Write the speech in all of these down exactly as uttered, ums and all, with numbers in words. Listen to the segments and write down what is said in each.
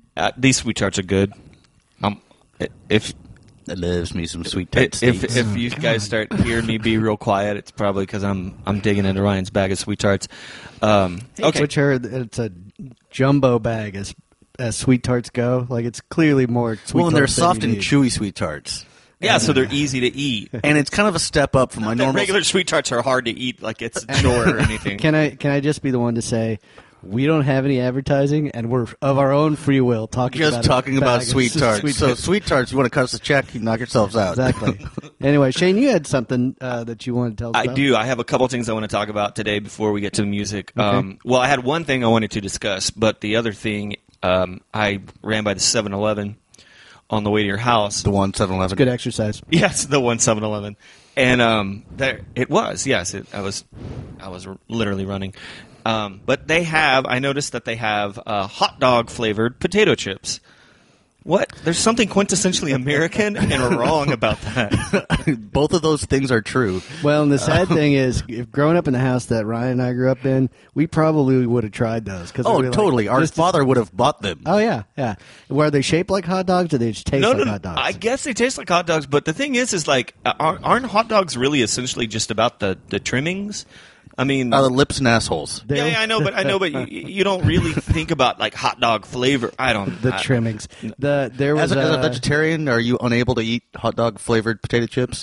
Uh, these sweet tarts are good. Um, if That loves me some sweet tarts. if if, if you guys start hearing me be real quiet, it's probably because I'm I'm digging into Ryan's bag of sweet tarts. Um, okay, Which are it's a jumbo bag as as sweet tarts go. Like it's clearly more sweet well, and they're tarts than soft you and need. chewy sweet tarts. yeah, so they're easy to eat. And it's kind of a step up from my The normal. regular sweet tarts are hard to eat, like it's a chore or anything. Can I can I just be the one to say we don't have any advertising and we're of our own free will talking just about talking a about bag of sweet tarts. Sweet so tarts. sweet tarts, you want to cut us a check, you knock yourselves out. Exactly. Anyway, Shane, you had something uh, that you wanted to tell us I about. do. I have a couple things I want to talk about today before we get to the music. Okay. Um, well, I had one thing I wanted to discuss, but the other thing, um, I ran by the seven eleven on the way to your house. The one seven eleven. Good exercise. Yes, the one seven eleven, and um, there it was. Yes, it, I was, I was literally running. Um, but they have. I noticed that they have uh, hot dog flavored potato chips. What? There's something quintessentially American and wrong about that. Both of those things are true. Well, and the sad thing is, if growing up in the house that Ryan and I grew up in, we probably would have tried those. Cause Oh, we were like, totally. Our just to- father would have bought them. Oh yeah, yeah. Were they shaped like hot dogs, or they just taste no, like no, no. hot dogs? I guess they taste like hot dogs, but the thing is, is like, aren't aren't hot dogs really essentially just about the, the trimmings? I mean, Uh, the lips and assholes. They- yeah, yeah, I know, but I know, but you, you don't really think about like hot dog flavor. I don't. the I, trimmings. The there was As a, as a uh, vegetarian, are you unable to eat hot dog flavored potato chips?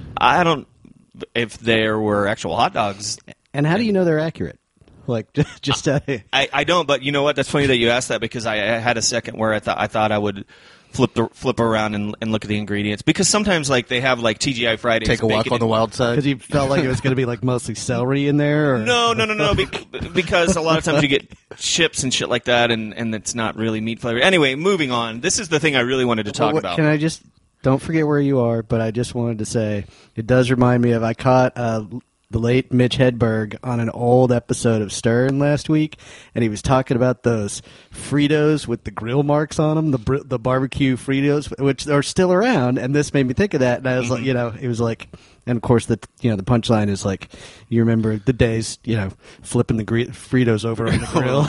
I don't. If there were actual hot dogs, and how do you know they're accurate? Like just, just uh, I, I don't. But you know what? That's funny that you asked that because I, I had a second where I thought I thought I would flip the, flip around and, and look at the ingredients because sometimes like they have like T G I Fridays. Take a walk bacon on the and- wild side. because you felt like it was going to be like mostly celery in there. Or? No, no, no, no. be- Because a lot of times you get chips and shit like that, and, and it's not really meat flavor. Anyway, moving on. This is the thing I really wanted to talk What- about. Can I just don't forget where you are? But I just wanted to say it does remind me of I caught uh, the late Mitch Hedberg on an old episode of Stern last week, and he was talking about those Fritos with the grill marks on them, the br- the barbecue Fritos, which are still around. And this made me think of that, and I was like, you know, it was like. And of course, the you know the punchline is like, you remember the days, you know, flipping the gre- Fritos over on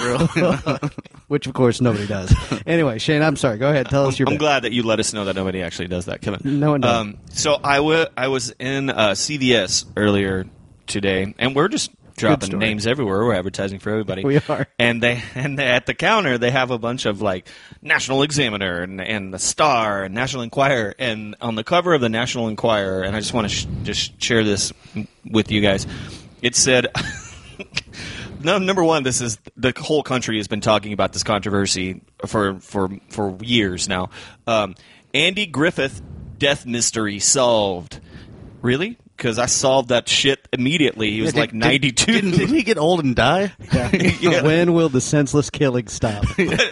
the grill, which of course nobody does. Anyway, Shane, I'm sorry. Go ahead, tell us your. I'm bit. glad that you let us know that nobody actually does that, Kevin. No one does. Um, so I, w- I was in uh, C V S earlier today, and we're just dropping story. names everywhere. We're advertising for everybody. We are. And they and they, at the counter they have a bunch of like National Examiner and, and the Star and National Enquirer, and on the cover of the National Enquirer, and I just want to sh- just share this with you guys. It said. No, number one, this is the whole country has been talking about this controversy for for for years now. Um, Andy Griffith death mystery solved. Really? Because I solved that shit immediately. He was Yeah, like did- ninety-two. Didn't, didn't he get old and die? Yeah. When will the senseless killing stop?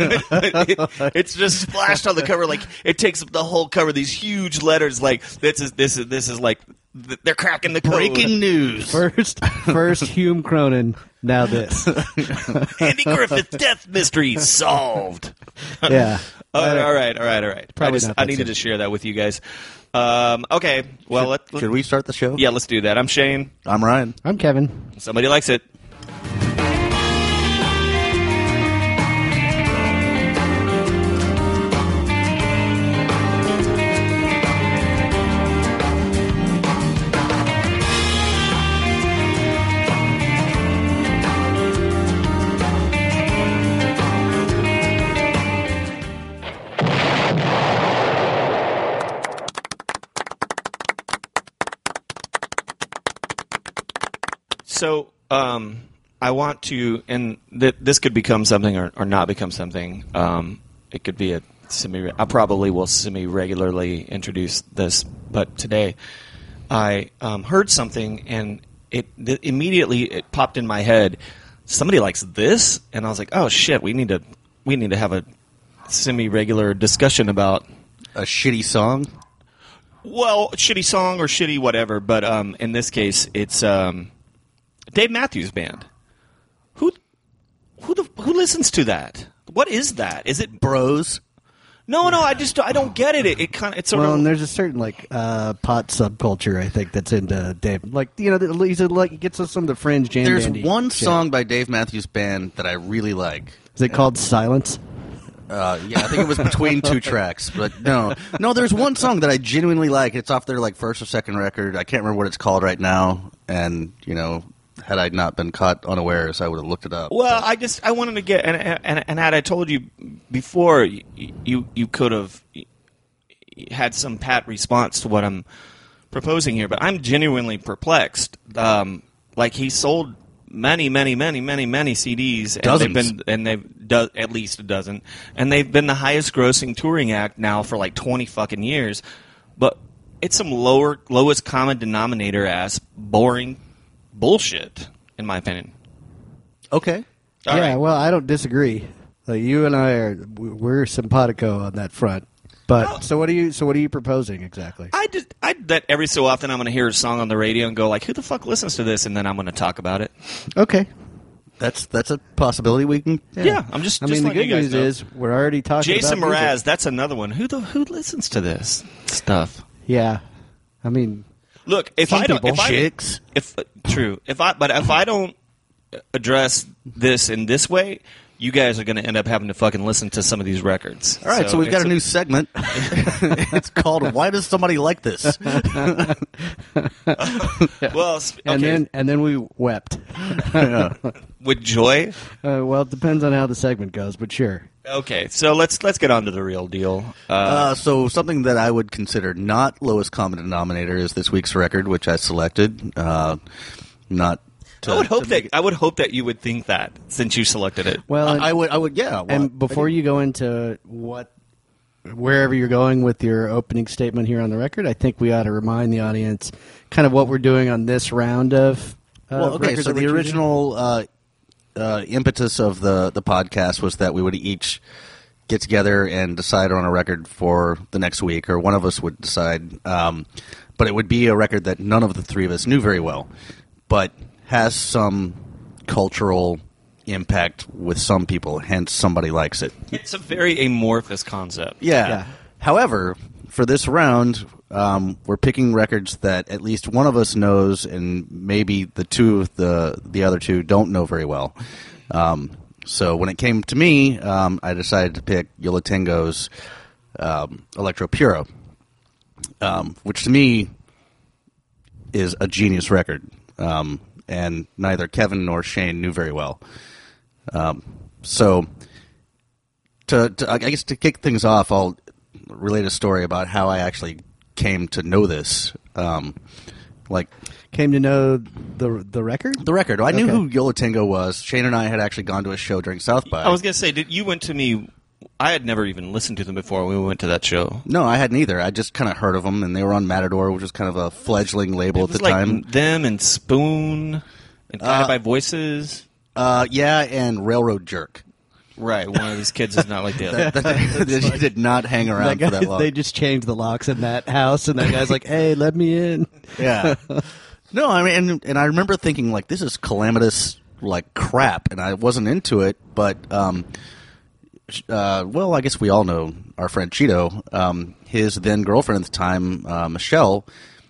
It's just splashed on the cover. Like it takes up the whole cover. These huge letters. Like this is this is this is like th- they're cracking the code. Breaking news. First, first Hume Cronin. Now this. Andy Griffith death mystery solved. Yeah. all right, all right, all right, all right. Probably I, just, not I that needed soon. to share that with you guys. Um, okay, well, should, let, let, should we start the show? yeah, let's do that. I'm Shane. I'm Ryan. I'm Kevin. Somebody likes it. So, um, I want to, and th- this could become something or, or not become something. Um, it could be a semi. I probably will semi regularly introduce this, but today I um, heard something, and it th- immediately it popped in my head. Somebody likes this, and I was like, "Oh shit, we need to we need to have a semi regular discussion about." A shitty song. Well, shitty song or shitty whatever, but um, in this case, it's um, Dave Matthews Band. Who, who the who listens to that? What is that? Is it? Bros. No, no, I just I don't get it. It, it kind of it's sort Well, of and there's a certain like uh, pot subculture I think that's into Dave. Like you know, the- he's a, like he gets us some of the fringe jam. There's bandy one shit. song by Dave Matthews Band that I really like. Is it called Silence? Uh, yeah, I think it was between two tracks, but no, no. There's one song that I genuinely like. It's off their like first or second record. I can't remember what it's called right now. And you know, had I not been caught unawares, I would have looked it up. Well, I just I wanted to get and and, and had I told you before, you you, you could have had some pat response to what I'm proposing here. But I'm genuinely perplexed. Um, like he sold many, many, many, many, many C Ds, and Dozens. they've been and they've do, at least a dozen, and they've been the highest grossing touring act now for like twenty fucking years. But it's some lower lowest common denominator ass boring bullshit, in my opinion. Okay. All yeah, right. well, I don't disagree. Like, you and I are we're simpatico on that front. But Well- so what are you so what are you proposing exactly? I just I that every so often I'm going to hear a song on the radio and go like, who the fuck listens to this? And then I'm going to talk about it. Okay. That's that's a possibility we can. Yeah, I'm just. I just mean, the letting good you guys news know. is we're already talking Jason about music. Mraz. That's another one. Who the who listens to this stuff? Yeah. I mean, Look, if Some I don't, people. if I, Chicks. if true, if I, but if I don't address this in this way, you guys are going to end up having to fucking listen to some of these records. All right, so, we've got it's a new segment. It's called "Why Does Somebody Like This?" well, sp- and okay, then and then we wept. with joy. Uh, well, it depends on how the segment goes, but sure. Okay, so let's let's get on to the real deal. Uh, Uh, so something that I would consider not lowest common denominator is this week's record, which I selected. Uh, not. To, I would hope to that I would hope that you would think that since you selected it. Well, and, I would. I would. Yeah. well, and before you go into what, wherever you're going with your opening statement here on the record, I think we ought to remind the audience kind of what we're doing on this round of. Uh, Well, okay. records So that the we're choosing. original uh, uh, impetus of the the podcast was that we would each get together and decide on a record for the next week, or one of us would decide. Um, but it would be a record that none of the three of us knew very well, but has some cultural impact with some people. Hence, somebody likes it. It's a very amorphous concept. Yeah. Yeah. However, for this round, um, we're picking records that at least one of us knows, and maybe the two of the the other two don't know very well. Um, so when it came to me, um, I decided to pick Yo La Tengo's um, Electro Puro, um, which to me is a genius record, um, and neither Kevin nor Shane knew very well. Um, so, to, to I guess to kick things off, I'll relate a story about how I actually came to know this. Um, like Came to know the the record. the record, I knew Okay. who Yo La Tengo was. Shane and I had actually gone to a show during South by. I was gonna say, did you went to me? I had never even listened to them before we went to that show. no, I hadn't either. I just kind of heard of them, and they were on Matador, which was kind of a fledgling label It at was the like time. them and Spoon and Guided Uh, by Voices. Uh, yeah, and Railroad Jerk. Right, one of these kids is not like the other. That, that, that did not hang That around guy, for that long. they just changed the locks in that house, and that guy's like, "Hey, let me in." Yeah. No, I mean, and, and I remember thinking like, this is calamitous like crap, and I wasn't into it. But, um, sh- uh, well, I guess we all know our friend Cheeto. Um, his then girlfriend at the time, uh, Michelle,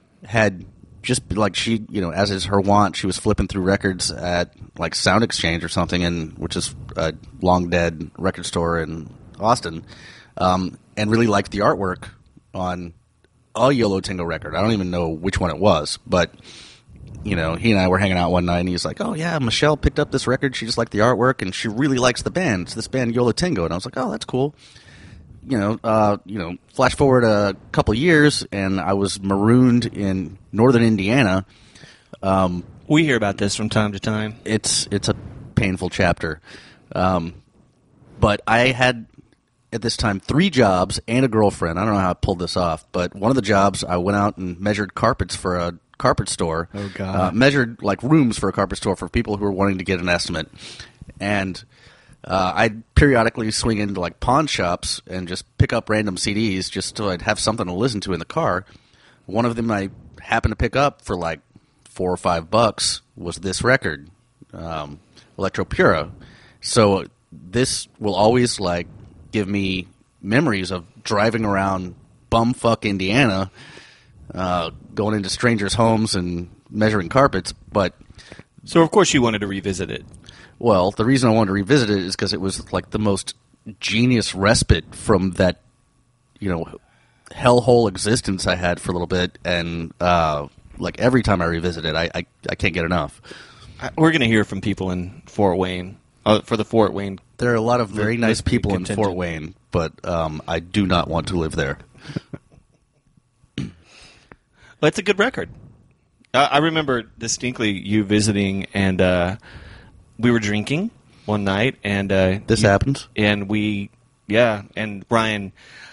had just like she, you know, as is her wont, she was flipping through records at like Sound Exchange or something, and which is a long dead record store in Austin, um, and really liked the artwork on a Yo La Tengo record. I don't even know which one it was, but you know, he and I were hanging out one night, and he's like, "Oh yeah, Michelle picked up this record. She just liked the artwork, and she really likes the band. It's this band Yo La Tengo." And I was like, "Oh, that's cool." You know, uh, you know, flash forward a couple years, and I was marooned in northern Indiana. Um, We hear about this from time to time. it's it's a painful chapter, um, but I had at this time three jobs and a girlfriend. I don't know how I pulled this off, but one of the jobs I went out and measured carpets for a carpet store. Oh, God. Uh, measured like rooms for a carpet store for people who were wanting to get an estimate, and uh, I'd periodically swing into like pawn shops and just pick up random C Ds just so I'd have something to listen to in the car. One of them I happened to pick up for like four or five bucks was this record, um, Electro Puro. So this will always like give me memories of driving around bumfuck Indiana, uh, going into strangers' homes and measuring carpets. But So of course you wanted to revisit it. well, the reason I wanted to revisit it is because it was like the most genius respite from that, you know, hellhole existence I had for a little bit, and uh, like every time I revisit it, I I, I can't get enough. I- We're going to hear from people in Fort Wayne uh, for the Fort Wayne. There are a lot of very Li- nice listening people in contingent. Fort Wayne, but um, I do not want to live there. Well, it's a good record. Uh, I remember distinctly you visiting, and uh, we were drinking one night, and uh, This you- happens. and we, yeah, and Ryan.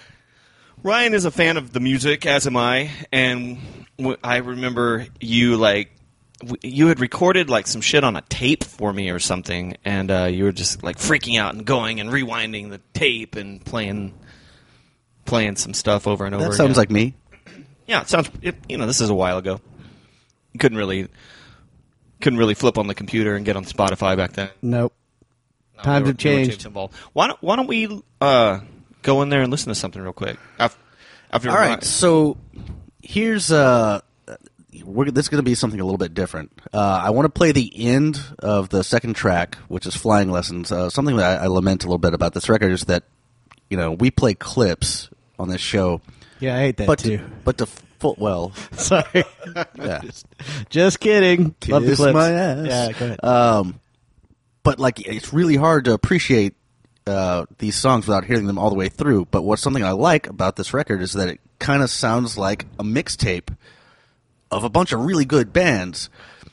Ryan is a fan of the music, as am I, and w- I remember you like w- you had recorded like some shit on a tape for me or something, and uh, you were just like freaking out and going and rewinding the tape and playing playing some stuff over and over. That sounds again. like me. Yeah, it sounds. It, you know, this is a while ago. You couldn't really, couldn't really flip on the computer and get on Spotify back then. Nope. No, Times there have were- there were changed. tapes involved. Why don't Why don't we uh, go in there and listen to something real quick? After, after All right, so here's uh, we're, this is going to be something a little bit different. Uh, I want to play the end of the second track, which is "Flying Lessons." Uh, something that I, I lament a little bit about this record is that, you know, we play clips on this show, Yeah, I hate that but too. to, but to full well, Sorry. yeah. Just kidding. Love the Kiss clips. my ass. Yeah, go ahead. Um, but like, it's really hard to appreciate uh, these songs without hearing them all the way through. But what's something I like about this record is that it kind of sounds like a mixtape of a bunch of really good bands.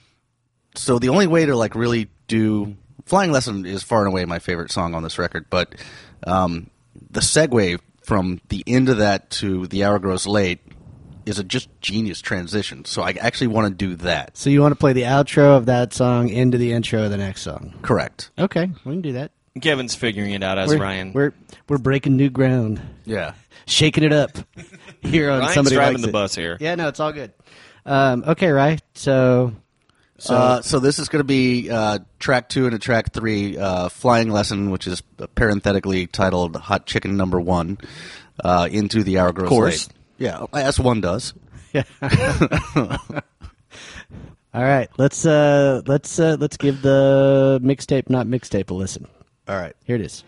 So the only way to like really do "Flying Lesson" is far and away my favorite song on this record. But um, the segue from the end of that to "The Hour Grows Late" is a just genius transition. So I actually want to do that. So you want to play the outro of that song into the intro of the next song? Correct. Okay, we can do that. Kevin's figuring it out as we're, Ryan. We're we're breaking new ground, Yeah. shaking it up here on Ryan's somebody driving Likes the It. bus here. Yeah, no, it's all good. Um, okay, right. So, So, uh, so this is going to be uh, track two and a track three, uh, "Flying Lesson," which is parenthetically titled "Hot Chicken Number One," uh, into "The Hour Grows Course. Late." Yeah, as one does. all right, let's uh, let's uh, let's give the mixtape, not mixtape, a listen. All right. Here it is.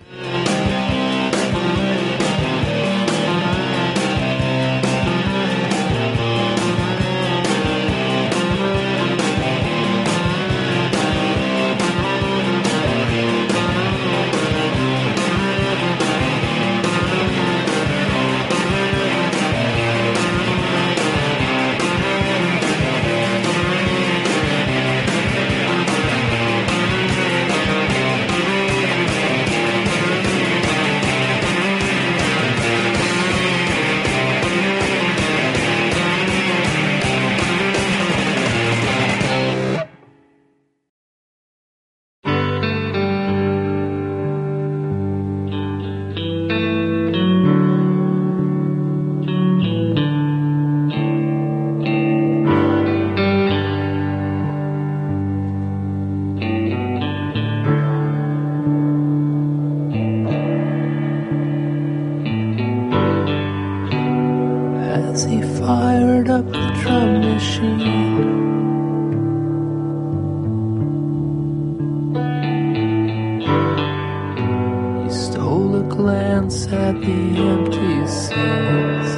As he fired up the drum machine, he stole a glance at the empty seats.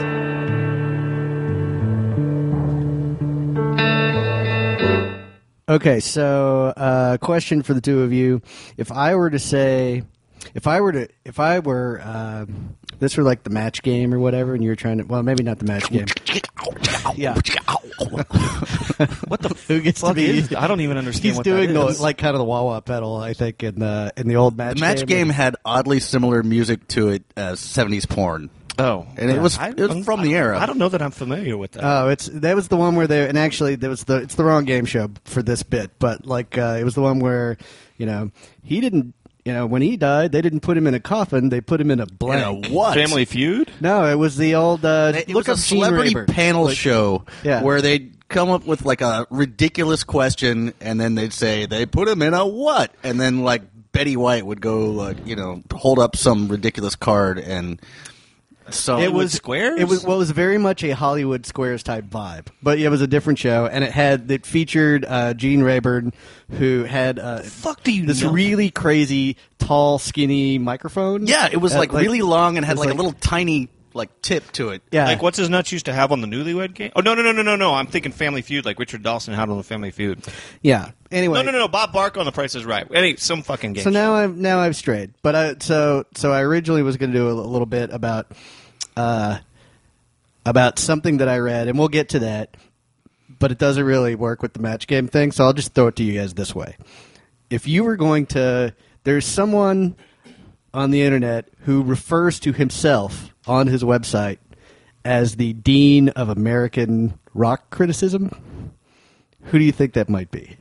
Okay, so uh, question for the two of you: if I were to say, if I were to, if I were, uh, this were like the match game or whatever, and you were trying to, well, maybe not the match game. Yeah. What the Who gets to fuck be? is? I don't even understand. He's what doing that the, is. like kind of the wah wah pedal, I think, in the in the old match. The match game. game had oddly similar music to it as seventies porn. Oh, And it was- I- it was from the era. I don't know that I'm familiar with that. Oh, it's that was the one where they and actually there was the it's the wrong game show for this bit, but like uh, it was the one where you know he didn't you know when he died they didn't put him in a coffin, they put him in a blank. In a what? Family Feud? No, it was the old uh, It look was up a Gene celebrity Raber. panel Like- show Yeah. where they'd come up with like a ridiculous question, and then they'd say they put him in a what, and then like Betty White would go like you know hold up some ridiculous card, and So it was Squares? It was well, it was very much a Hollywood Squares type vibe, but it was a different show, and it had it featured uh, Gene Rayburn, who had uh, fuck do you this know? really crazy, tall, skinny microphone. yeah, it was Uh, like, really long and had it was like, a little tiny like tip to it. yeah, Like what's his nuts used to have on the Newlywed Game? Oh no no no no no no! I'm thinking Family Feud, like Richard Dawson had on the Family Feud. yeah. Anyway, No no no no! Bob Barker on The Price is Right. Any some fucking game. So show. now I've now I've strayed, but I so so I originally was going to do a, little bit about uh about something that I read, and we'll get to that. But it doesn't really work with the match game thing, so I'll just throw it to you guys this way: if you were going to, there's someone on the internet who refers to himself on his website as the Dean of American Rock Criticism. Who do you think that might be?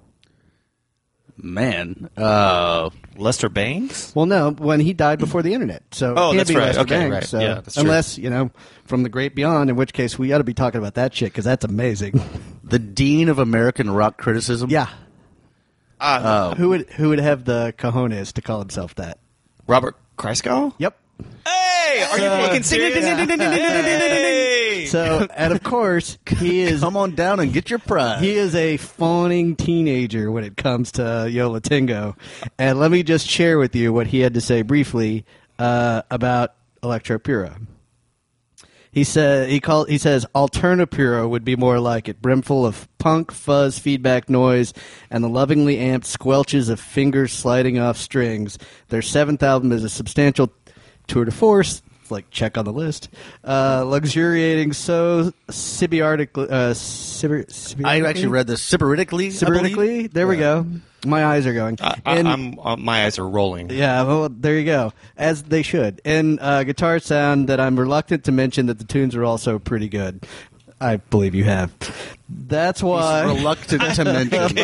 Man, uh, Lester Bangs. Well, no, when he died before the internet. So Oh, it can't that's be right. Lester Okay, Bangs, right. So Yeah, that's true. unless, you know, from the great beyond, in which case we ought to be talking about that shit because that's amazing. the Dean of American Rock Criticism. yeah. Uh, Oh. Who would who would have the cojones to call himself that? Robert Kreisgau. Yep. Hey, are you So- fucking serious? Hey. So, and of course, he is Come on down and get your prize. he is a fawning teenager when it comes to Yo La Tengo. And let me just share with you what he had to say briefly uh, about Electro Puro. He said he called he says Alterna Puro would be more like it, brimful of punk, fuzz, feedback noise, and the lovingly amped squelches of fingers sliding off strings. Their seventh album is a substantial tour de force. It's like check on the list. Uh, luxuriating so symbiotic. Uh, sybi- I symbiotically? actually read this sybaritically. I believe. Sybaritically? There we Yeah. go. My eyes are going. I, I, And- I'm uh, my eyes are rolling. yeah, well, there you go. As they should. And uh, guitar sound that I'm reluctant to mention that the tunes are also pretty good. I believe you have. That's why. He's reluctant to mention.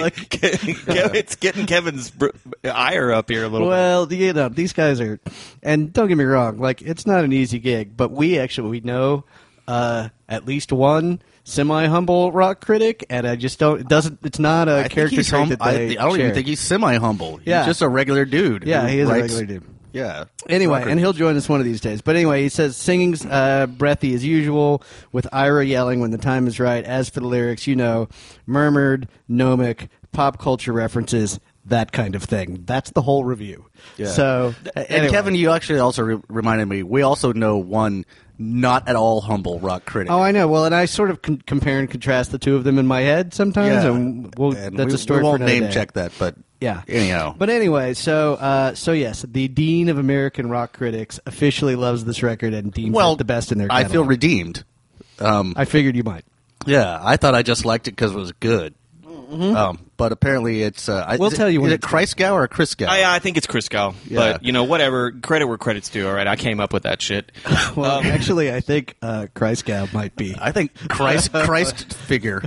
It's getting Kevin's br- ire up here a little Well, you know, these guys are, and don't get me wrong, like it's not an easy gig, but we actually we know uh, at least one semi-humble rock critic, and I just don't. It doesn't. It's not a I think character he's trait hum- that I, they I don't share. even think he's semi-humble. He's Yeah. just a regular dude. Yeah, who he is a writes- regular dude. Yeah. Anyway, Record. and he'll join us one of these days. But anyway, he says singing's uh, breathy as usual, with Ira yelling when the time is right. As for the lyrics, you know, murmured, gnomic, pop culture references, that kind of thing. That's the whole review. Yeah. So, And anyway. Kevin, you actually also re- reminded me. We also know one not at all humble rock critic. Oh, I know. Well, and I sort of con- compare and contrast the two of them in my head sometimes. Yeah. And we'll, And that's we, a story we for won't another name day. check that, but Yeah. anyhow. But anyway, so uh, so yes, the Dean of American Rock Critics officially loves this record and deems well, it the best in their I catalog. feel redeemed. Um, I figured you might. yeah, I thought I just liked it because it was good. Um, but apparently it's. Uh, I- We'll is it- tell you when Is it it's good. Kreisgau or Christgau? I, I think it's Kreisgau, Yeah. but you know, whatever. Credit where credit's due. All right, I came up with that shit. Well, Um, actually, I think uh, Kreisgau might be. I think Christ Christ figure.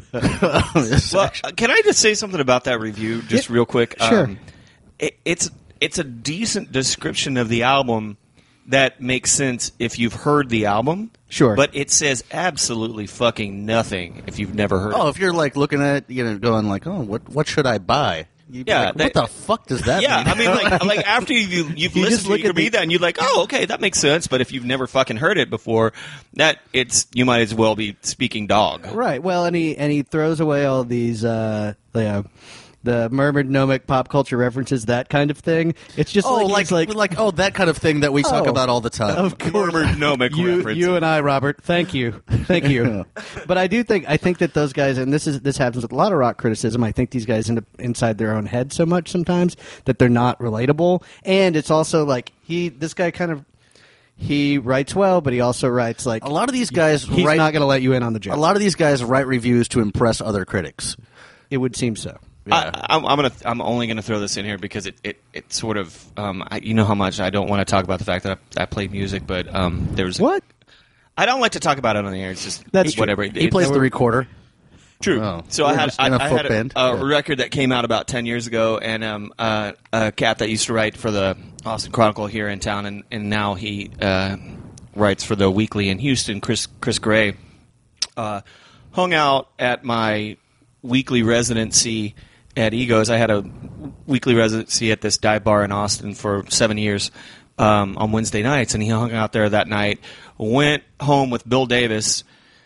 is Well, actually- uh, can I just say something about that review, just Yeah, real quick? sure. Um, it, it's it's a decent description of the album that makes sense if you've heard the album. Sure. But it says absolutely fucking nothing if you've never heard oh, it. if you're like looking at it, you know, going like, oh, what what should I buy? You'd be Yeah, like, that- what the fuck does that Yeah, mean? I mean, like, like after you, you've You listened just to it, look you at can read the- that, and you're like, oh, okay, that makes sense. But if you've never fucking heard it before, that it's you might as well be speaking dog. Right. Well, and he and he throws away all these, uh, you know, the murmured gnomic pop culture references, that kind of thing. It's just oh, like, like, he's like like oh, that kind of thing that we talk Oh, about all the time. Of course. Gnomic you, reference. you and I, Robert. Thank you, thank you. But I do think I think that those guys, and this is this happens with a lot of rock criticism. I think these guys end up inside their own head so much sometimes that they're not relatable. And it's also like he, this guy, kind of he writes well, but he also writes like A lot of these guys He's write- not going to let you in on the joke. A lot of these guys write reviews to impress other critics. It would seem so. Yeah. I, I'm, I'm gonna. I'm only gonna throw this in here because it, it, it sort of. Um, I, you know how much I don't want to talk about the fact that I, I played music, but um, there's What? I don't like to talk about it on the air. It's just That's true. whatever. He It- plays it- the recorder. True. Oh. So I We're had just I, in a I folk had a, band. a Yeah. record that came out about ten years ago, and um, uh, a cat that used to write for the Austin Chronicle here in town, and, and now he uh, writes for the Weekly in Houston. Chris Chris Gray uh, hung out at my weekly residency at Egos. I had a weekly residency at this dive bar in Austin for seven years. um, on Wednesday nights, and he hung out there that night. Went home with Bill Davis,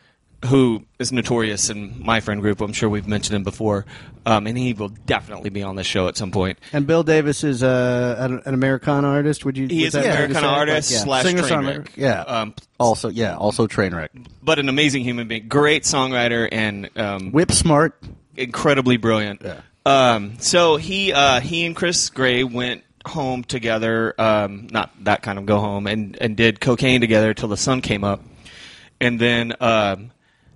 who is notorious in my friend group. I'm sure we've mentioned him before, um, and he will definitely be on the show at some point. And Bill Davis is uh, an, an Americana artist. Would you? He was is an that fair to Americana say? artist Like, yeah. slash Singer-songwriter. Trainwreck. Yeah. Um, Also, yeah, also Trainwreck. but an amazing human being, great songwriter, and um, Whip smart. incredibly brilliant. Yeah. Um, so he uh, he and Chris Gray went home together, um, not that kind of go home, and, and did cocaine together till the sun came up. And then um,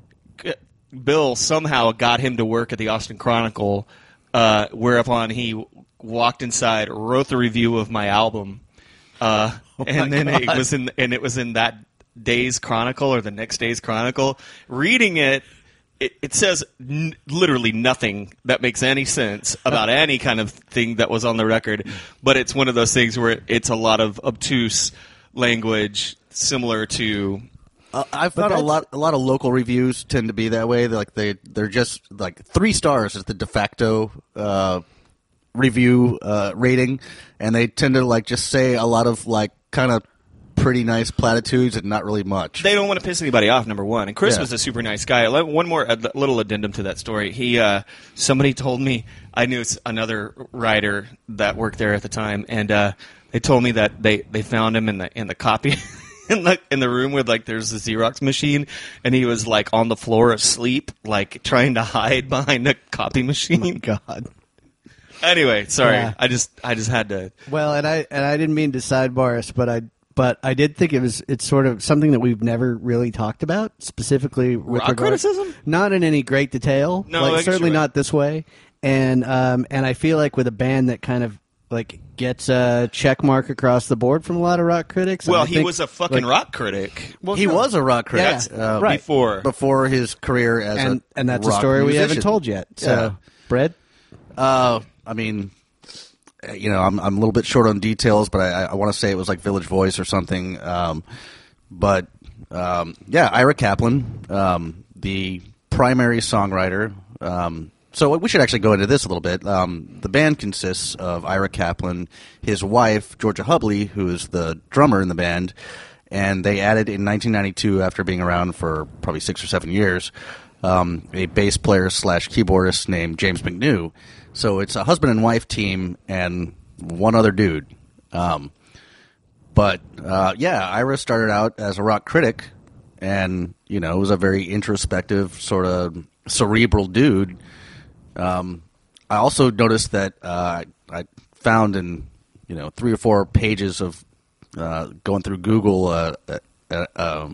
G- Bill somehow got him to work at the Austin Chronicle, uh, whereupon he walked inside, wrote the review of my album, uh, and then it was in and it was in that day's Chronicle or the next day's Chronicle. Reading it, it, it says n- literally nothing that makes any sense about any kind of thing that was on the record, but it's one of those things where it's a lot of obtuse language similar to. Uh, I've found a that's- lot. A lot of local reviews tend to be that way. They're like they, they're just like three stars is the de facto uh, review uh, rating, and they tend to like just say a lot of like kind of pretty nice platitudes and not really much. They don't want to piss anybody off, number one. And Chris Yeah. was a super nice guy. Le- One more a little addendum to that story. He, uh, somebody told me, I knew s- another writer that worked there at the time, and uh, they told me that they, they found him in the in the copy in the in the room where like there's a Xerox machine, and he was like on the floor asleep, like trying to hide behind a copy machine. God. Anyway, sorry, Yeah. I just I just had to. Well, and I and I didn't mean to sidebar us, but I but I did think it was it's sort of something that we've never really talked about specifically with Rock regard, criticism? not in any great detail. No, I like guess certainly you're right. not this way. And um and I feel like with a band that kind of like gets a check mark across the board from a lot of rock critics. and Well, I he think, was a fucking like, rock critic. Well, he was a rock critic Yeah, uh, right. before. before his career as and a and that's a rock story we musician. haven't told yet. So, Yeah. Brett, Uh, I mean, uh, you know, I'm I'm a little bit short on details, but I, I want to say it was like Village Voice or something. Um, but um, yeah, Ira Kaplan, um, the primary songwriter. Um, so we should actually go into this a little bit. Um, the band consists of Ira Kaplan, his wife Georgia Hubley, who is the drummer in the band, and they added in nineteen ninety-two, after being around for probably six or seven years, um, a bass player slash keyboardist named James McNew. So it's a husband and wife team and one other dude. Um, but uh, yeah, Ira started out as a rock critic, and you know was a very introspective, sort of cerebral dude. Um, I also noticed that uh, I found in you know three or four pages of uh, going through Google uh, uh, uh, um,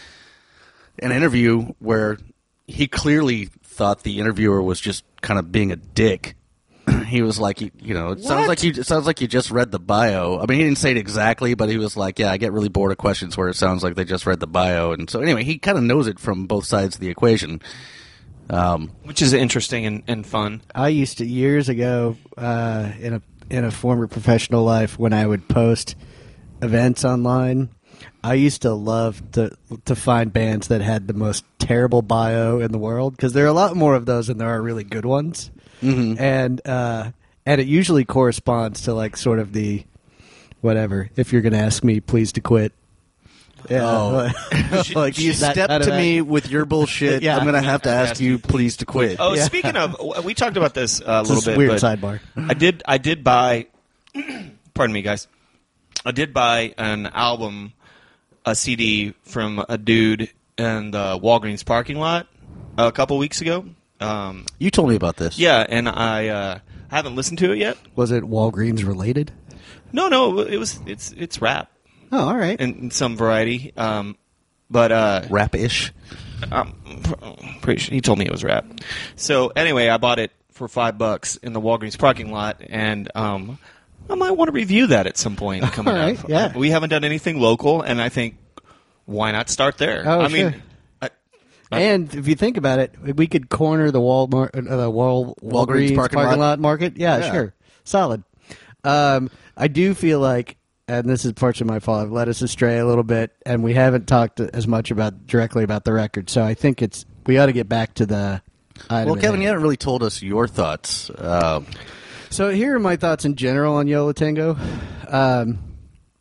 an interview where he clearly thought the interviewer was just kind of being a dick. He was like, you, you know, it sounds What? like you it sounds like you just read the bio. I mean, he didn't say it exactly, but he was like, yeah, I get really bored of questions where it sounds like they just read the bio. And so anyway, he kind of knows it from both sides of the equation. Um, which is interesting and, and fun. I used to years ago uh, in a in a former professional life when I would post events online. I used to love to to find bands that had the most terrible bio in the world because there are a lot more of those than there are really good ones, mhm. and uh, and it usually corresponds to like sort of the whatever. If you're going to ask me, please to quit. Yeah, Oh. like you that- step out of to that. me with your bullshit, Yeah. I'm going to have to ask Ask you you please to quit. Oh, Yeah. speaking of, we talked about this uh, a This little is a bit. weird but sidebar. I did. I did buy. Pardon me, guys. I did buy an album, a C D from a dude in the Walgreens parking lot a couple weeks ago. Um, You told me about this. yeah, and I uh, haven't listened to it yet. Was it Walgreens related? No, no, it was. It's it's rap Oh, all right. in, in some variety. Um, but uh, Rap-ish. I'm pretty sure he told me it was rap. So anyway, I bought it for five bucks in the Walgreens parking lot, and um, I might want to review that at some point coming All right, up. yeah. We haven't done anything local, and I think why not start there? Oh, I sure. mean, I, I- And if you think about it, we could corner the Walmart, uh, the Wal- Walgreens Walgreens parking parking, lot. lot. market. Yeah, Yeah. sure, solid. Um, I do feel like, and this is partially my fault, I've led us astray a little bit, and we haven't talked as much about directly about the record. So I think it's we ought to get back to the. item Well, at Kevin, hand. you haven't really told us your thoughts. Uh, So here are my thoughts in general on Yo La Tengo. Um,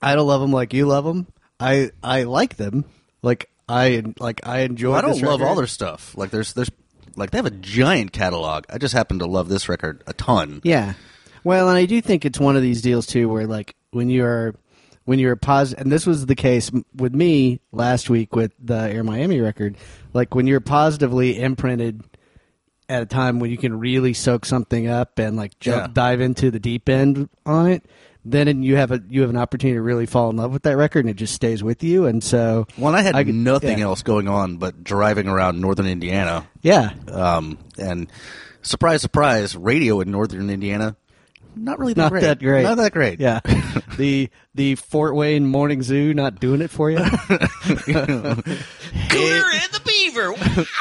I don't love them like you love them. I I like them. Like I like I enjoy. Well, I don't this love record. all their stuff. Like there's there's like they have a giant catalog. I just happen to love this record a ton. Yeah. Well, and I do think it's one of these deals too, where like when you're when you're positive, and this was the case with me last week with the Air Miami record. Like when you're positively imprinted at a time when you can really soak something up and like jump, Yeah. dive into the deep end on it, then you have a you have an opportunity to really fall in love with that record, and it just stays with you. And so, Well, I had I could- nothing yeah. else going on but driving around northern Indiana. yeah, Um, and surprise, surprise, radio in northern Indiana, not really that not great. that great, Not that great. Yeah, the the Fort Wayne Morning Zoo not doing it for you. Cooter and the Beaver.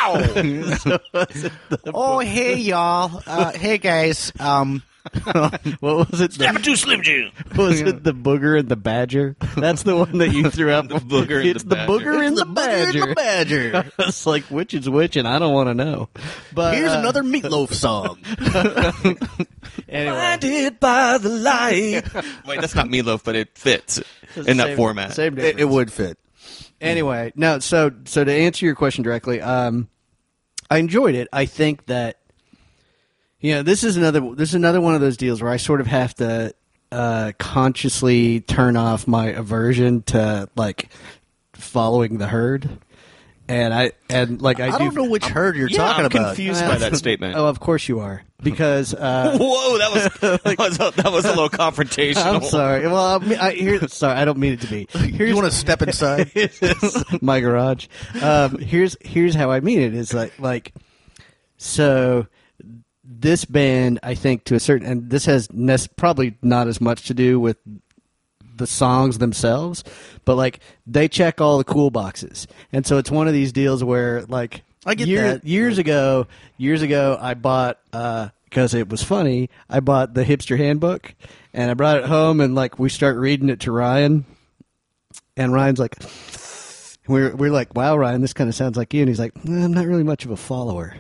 Wow. Oh, hey, y'all. Uh, hey, guys. Um, What was it? Snap The, it to Slim Jim. was it the Booger and the Badger? That's the one that you threw out. The Booger and it's the the Badger. Booger and the the Booger and Badger. the Badger. It's like which is which, and I don't want to know. But Here's uh, another Meatloaf song. Anyway, Blinded by the light. Wait, that's not Meatloaf, but it fits in that Same- format. Same it, difference. it would fit. Anyway, no. So, so to answer your question directly, um, I enjoyed it. I think that, you know, this is another this is another one of those deals where I sort of have to uh, consciously turn off my aversion to like following the herd, and I and like I, I, do. don't know which herd you're Yeah, talking I'm about. confused by that statement. Oh, of course you are, because uh, Whoa, that was that was a, that was a little confrontational. I'm sorry. Well, I, I here. Sorry, I don't mean it to be. Here's You want to step inside? my garage. Um, here's here's how I mean it is like like so this band, I think, to a certain, and this has nes- probably not as much to do with the songs themselves, but like they check all the cool boxes, and so it's one of these deals where like I get year- that. years ago years ago I bought uh because it was funny, I bought the Hipster Handbook, and I brought it home, and like we start reading it to Ryan, and Ryan's like, we're we're like, wow, Ryan, this kind of sounds like you, and he's like, "Eh, I'm not really much of a follower.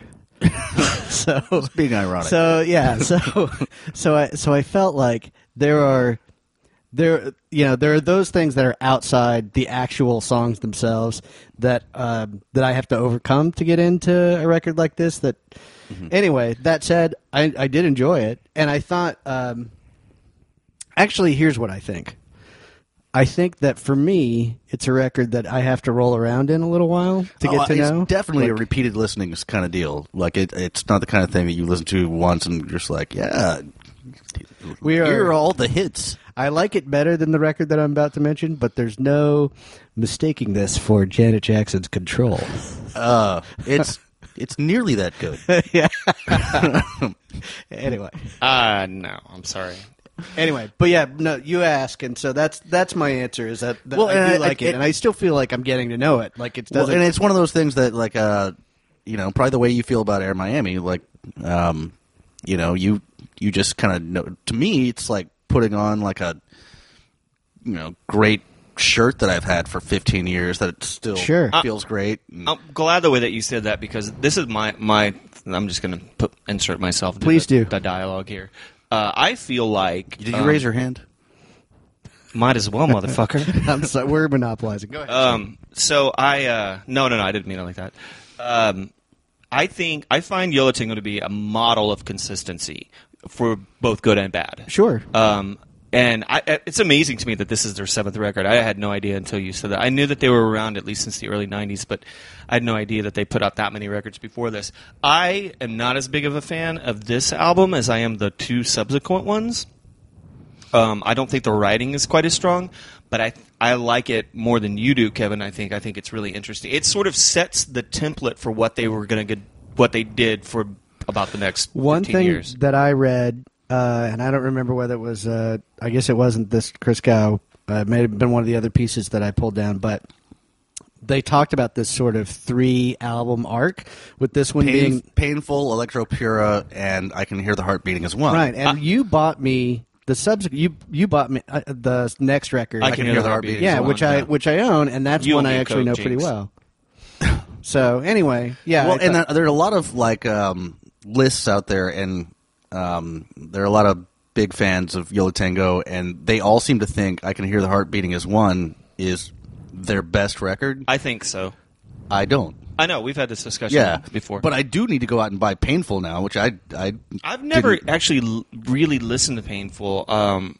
so Being ironic. so yeah, so so I so I felt like there are there you know there are those things that are outside the actual songs themselves that um, that I have to overcome to get into a record like this. That anyway. That said, I I did enjoy it, and I thought um, actually here's what I think. I think that for me, it's a record that I have to roll around in a little while to Oh, get to it's know. definitely a Like, repeated listening kind of deal. Like it, it's not the kind of thing that you listen to once and you're just like, yeah, We are- here are all the hits. I like it better than the record that I'm about to mention, but there's no mistaking this for Janet Jackson's Control. Uh, it's it's nearly that good. yeah. anyway, Uh, no, I'm sorry. anyway, but yeah, no, you ask, and so that's that's my answer. Is that, that Well, I and do I- like I- it, and I still feel like I'm getting to know it. Like it Well, doesn't. and it's one of those things that, like, uh, you know, probably the way you feel about Air Miami, like, um, you know, you you just kind of know. To me, it's like putting on like a, you know, great shirt that I've had for fifteen years that it still Sure. feels great. And- I'm glad the way that you said that, because this is my my. I'm just going to put insert myself into Please the, do. the dialogue here. Uh, I feel like Did you um, raise your hand? Might as well, motherfucker. I'm sorry, we're monopolizing. Go ahead. Um, so I uh, no no no I didn't mean it like that. Um, I think I find Yo La Tengo to be a model of consistency for both good and bad. Sure. Um, and I, it's amazing to me that this is their seventh record. I had no idea until you said that. I knew that they were around at least since the early nineties, but I had no idea that they put out that many records before this. I am not as big of a fan of this album as I am the two subsequent ones. Um, I don't think the writing is quite as strong, but I I like it more than you do, Kevin. I think I think it's really interesting. It sort of sets the template for what they were going to get, what they did for about the next One fifteen thing years. that I read, uh, and I don't remember whether it was, uh, I guess it wasn't this Chris Gow. Uh, it may have been one of the other pieces that I pulled down, but they talked about this sort of three album arc, with this one Pain, being painful, Electro Pura, and I Can Hear the Heart Beating as well. right. And you bought me the subsequent. You you bought me uh, the next record. I Can Hear the Heart Beating yeah, as Well. which I Yeah. which I own, and that's You one owe I me a actually code, know pretty Jinx. well. So anyway, yeah. Well, I and thought- there, there are a lot of like um, lists out there, and um, there are a lot of big fans of Yo La Tengo, and they all seem to think I Can Hear the Heart Beating as One is their best record. I think so. I don't. I know we've had this discussion Yeah, before, but I do need to go out and buy Painful now, which I I I've never didn't- actually l- really listened to Painful. Um,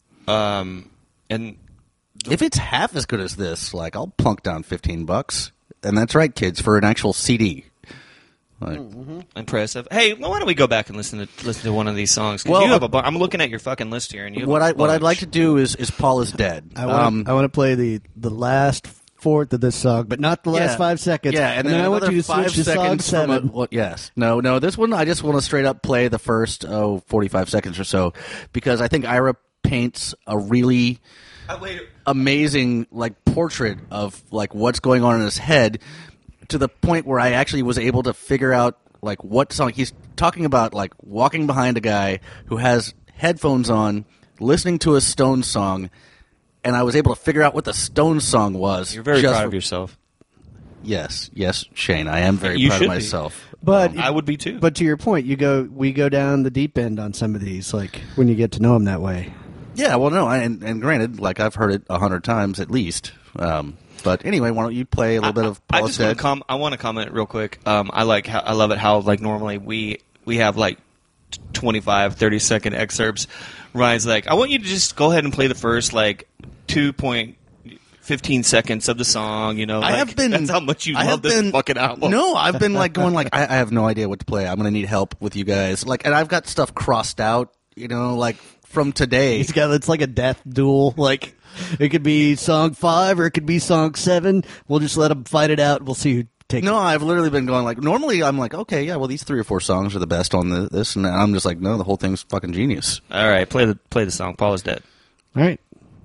um, and If it's half as good as this, like I'll plunk down fifteen bucks, and that's right, kids, for an actual C D. Like, impressive. Hey, why don't we go back and listen to listen to one of these songs? 'Cause Well, you have a bu- I'm looking at your fucking list here, and you have what a I what I'd bunch. like to do is is Paul is Dead. I want Um, I want to play the the last fourth of this song, but not the last yeah. five seconds. Yeah, and, then, I want another you to five switch to song seconds from seven. a- well, yes, no, no. This one I just want to straight up play the first oh forty-five seconds or so because I think Ira paints a really Uh, wait, amazing like portrait of like what's going on in his head to the point where I actually was able to figure out like what song he's talking about, like walking behind a guy who has headphones on listening to a Stones song, and I was able to figure out what the Stones song was. you're very just proud for- of yourself. Yes, yes, Shane, I am very You proud should of be. myself. But I would be too. But to your point, you go we go down the deep end on some of these, like when you get to know them that way. Yeah, well, no, I, and, and granted, like I've heard it a hundred times at least. Um, but anyway, why don't you play a little bit of I Paul just is want Dead? to com- I want to comment real quick. Um, I like how I love it how like normally we we have like twenty-five, thirty second excerpts. Ryan's like, I want you to just go ahead and play the first like two point fifteen seconds of the song. You know, I like, have been. That's how much you I love have this been, fucking album. No, I've been like going like I, I have no idea what to play. I'm gonna need help with you guys. Like, and I've got stuff crossed out. You know, like from today. He's got it's like a death duel. Like it could be song five or it could be song seven. We'll just let them fight it out. We'll see who takes. No, it. I've literally been going like. Normally, I'm like, okay, yeah, well, these three or four songs are the best on the, this, and I'm just like, no, the whole thing's fucking genius. All right, play the play the song. Paul is Dead. All right.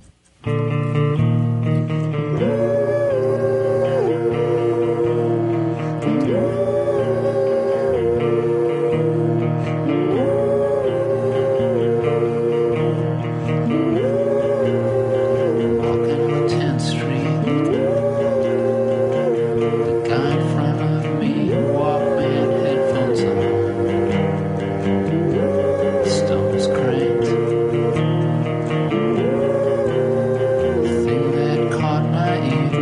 Walking on tenth Street. The guy in front of me, Walkman headphones on. Stones cranked. The thing that caught my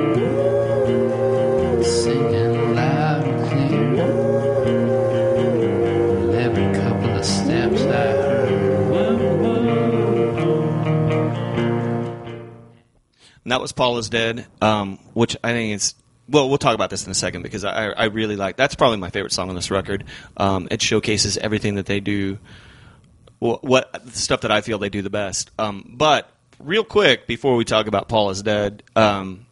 ear, singing loud and clear. With every couple of steps I heard, whoa, whoa. And that was Paul is Dead, um, which I think is well. We'll talk about this in a second because I, I really like. That's probably my favorite song on this record. Um, it showcases everything that they do, wh- what stuff that I feel they do the best. Um, but real quick before we talk about Paul is Dead, um,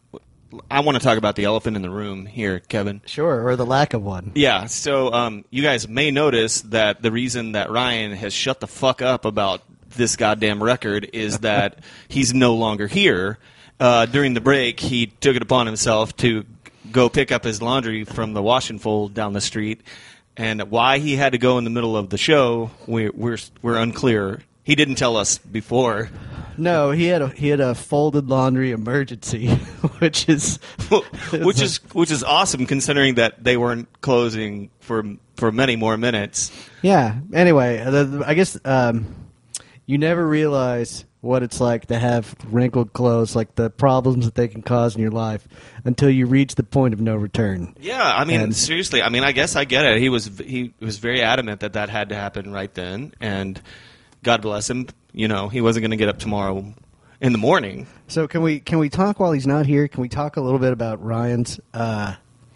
I want to talk about the elephant in the room here, Kevin. Sure, or the lack of one. Yeah, so um, you guys may notice that the reason that Ryan has shut the fuck up about this goddamn record is that he's no longer here. Uh, during the break, he took it upon himself to go pick up his laundry from the wash and fold down the street, and why he had to go in the middle of the show, we're we're, we're unclear. He didn't tell us before. No, he had a he had a folded laundry emergency, which is which is which is awesome considering that they weren't closing for for many more minutes. yeah. Anyway, the, the- I guess um, you never realize what it's like to have wrinkled clothes, like the problems that they can cause in your life, until you reach the point of no return. Yeah, I mean, And- seriously, I mean, I guess I get it. He was he was very adamant that that had to happen right then, and God bless him. You know, he wasn't going to get up tomorrow in the morning. So can we can we talk while he's not here? Can we talk a little bit about Ryan's uh,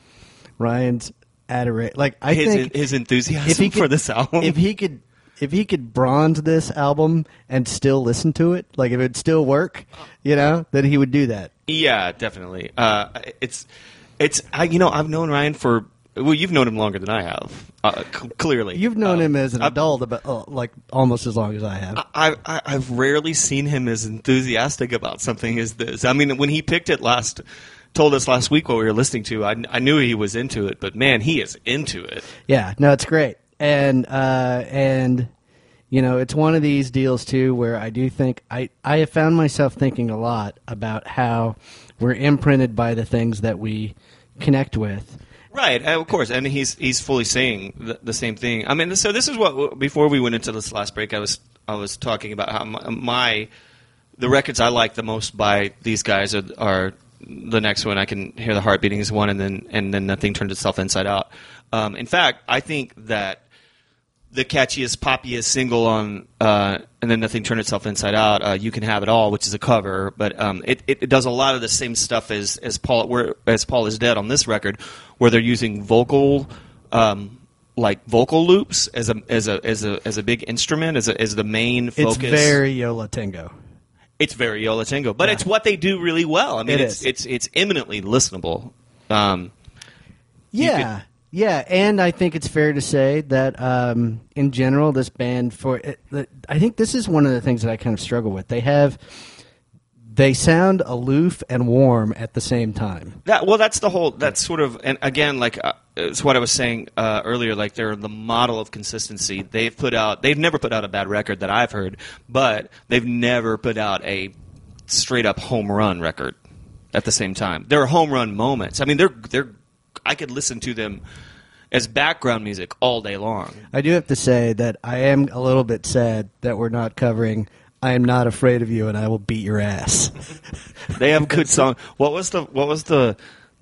Ryan's adoration? Like I his think his enthusiasm if he for could- this album. if he could if he could bronze this album and still listen to it, like if it'd still work, you know, then he would do that. yeah, definitely. Uh, it's it's I, you know I've known Ryan for well, you've known him longer than I have. Uh, c- clearly, You've known Um, him as an I've- adult about oh, like almost as long as I have. I, I, I've rarely seen him as enthusiastic about something as this. I mean, when he picked it last, told us last week what we were listening to, I, I knew he was into it, but man, he is into it. Yeah, no, it's great, and uh, and you know, it's one of these deals too where I do think I I have found myself thinking a lot about how we're imprinted by the things that we connect with. Right, uh, of course, and he's he's fully saying the, the same thing. I mean, so this is what before we went into this last break, I was I was talking about how my, my the records I like the most by these guys are, are the next one. I Can Hear the Heart Beating is one, and then and then Nothing Turns Itself Inside Out. Um, in fact, I think that the catchiest, poppiest single on uh, and then Nothing Turned Itself Inside Out, uh, You Can Have It All, which is a cover, but um, it, it, it does a lot of the same stuff as as Paul where, as Paul is Dead on this record, where they're using vocal. Um, like vocal loops as a as a as a as a big instrument as a, as the main focus. It's very Yo La Tengo. It's very Yo La Tengo, but Yeah. it's what they do really well. I mean, It it's, is. it's it's eminently listenable. Um, you Yeah, yeah, and I think it's fair to say that um, in general, this band for it, the- I think this is one of the things that I kind of struggle with. They have they sound aloof and warm at the same time. That well, that's the whole. That's sort of, and again, like uh, it's what I was saying uh, earlier. Like they're the model of consistency. They've put out. They've never put out a bad record that I've heard, but they've never put out a straight up home run record at the same time. There are home run moments. I mean, they're they're. I could listen to them as background music all day long. I do have to say that I am a little bit sad that we're not covering I Am Not Afraid of You and I Will Beat Your Ass. They have good song. What was the what was the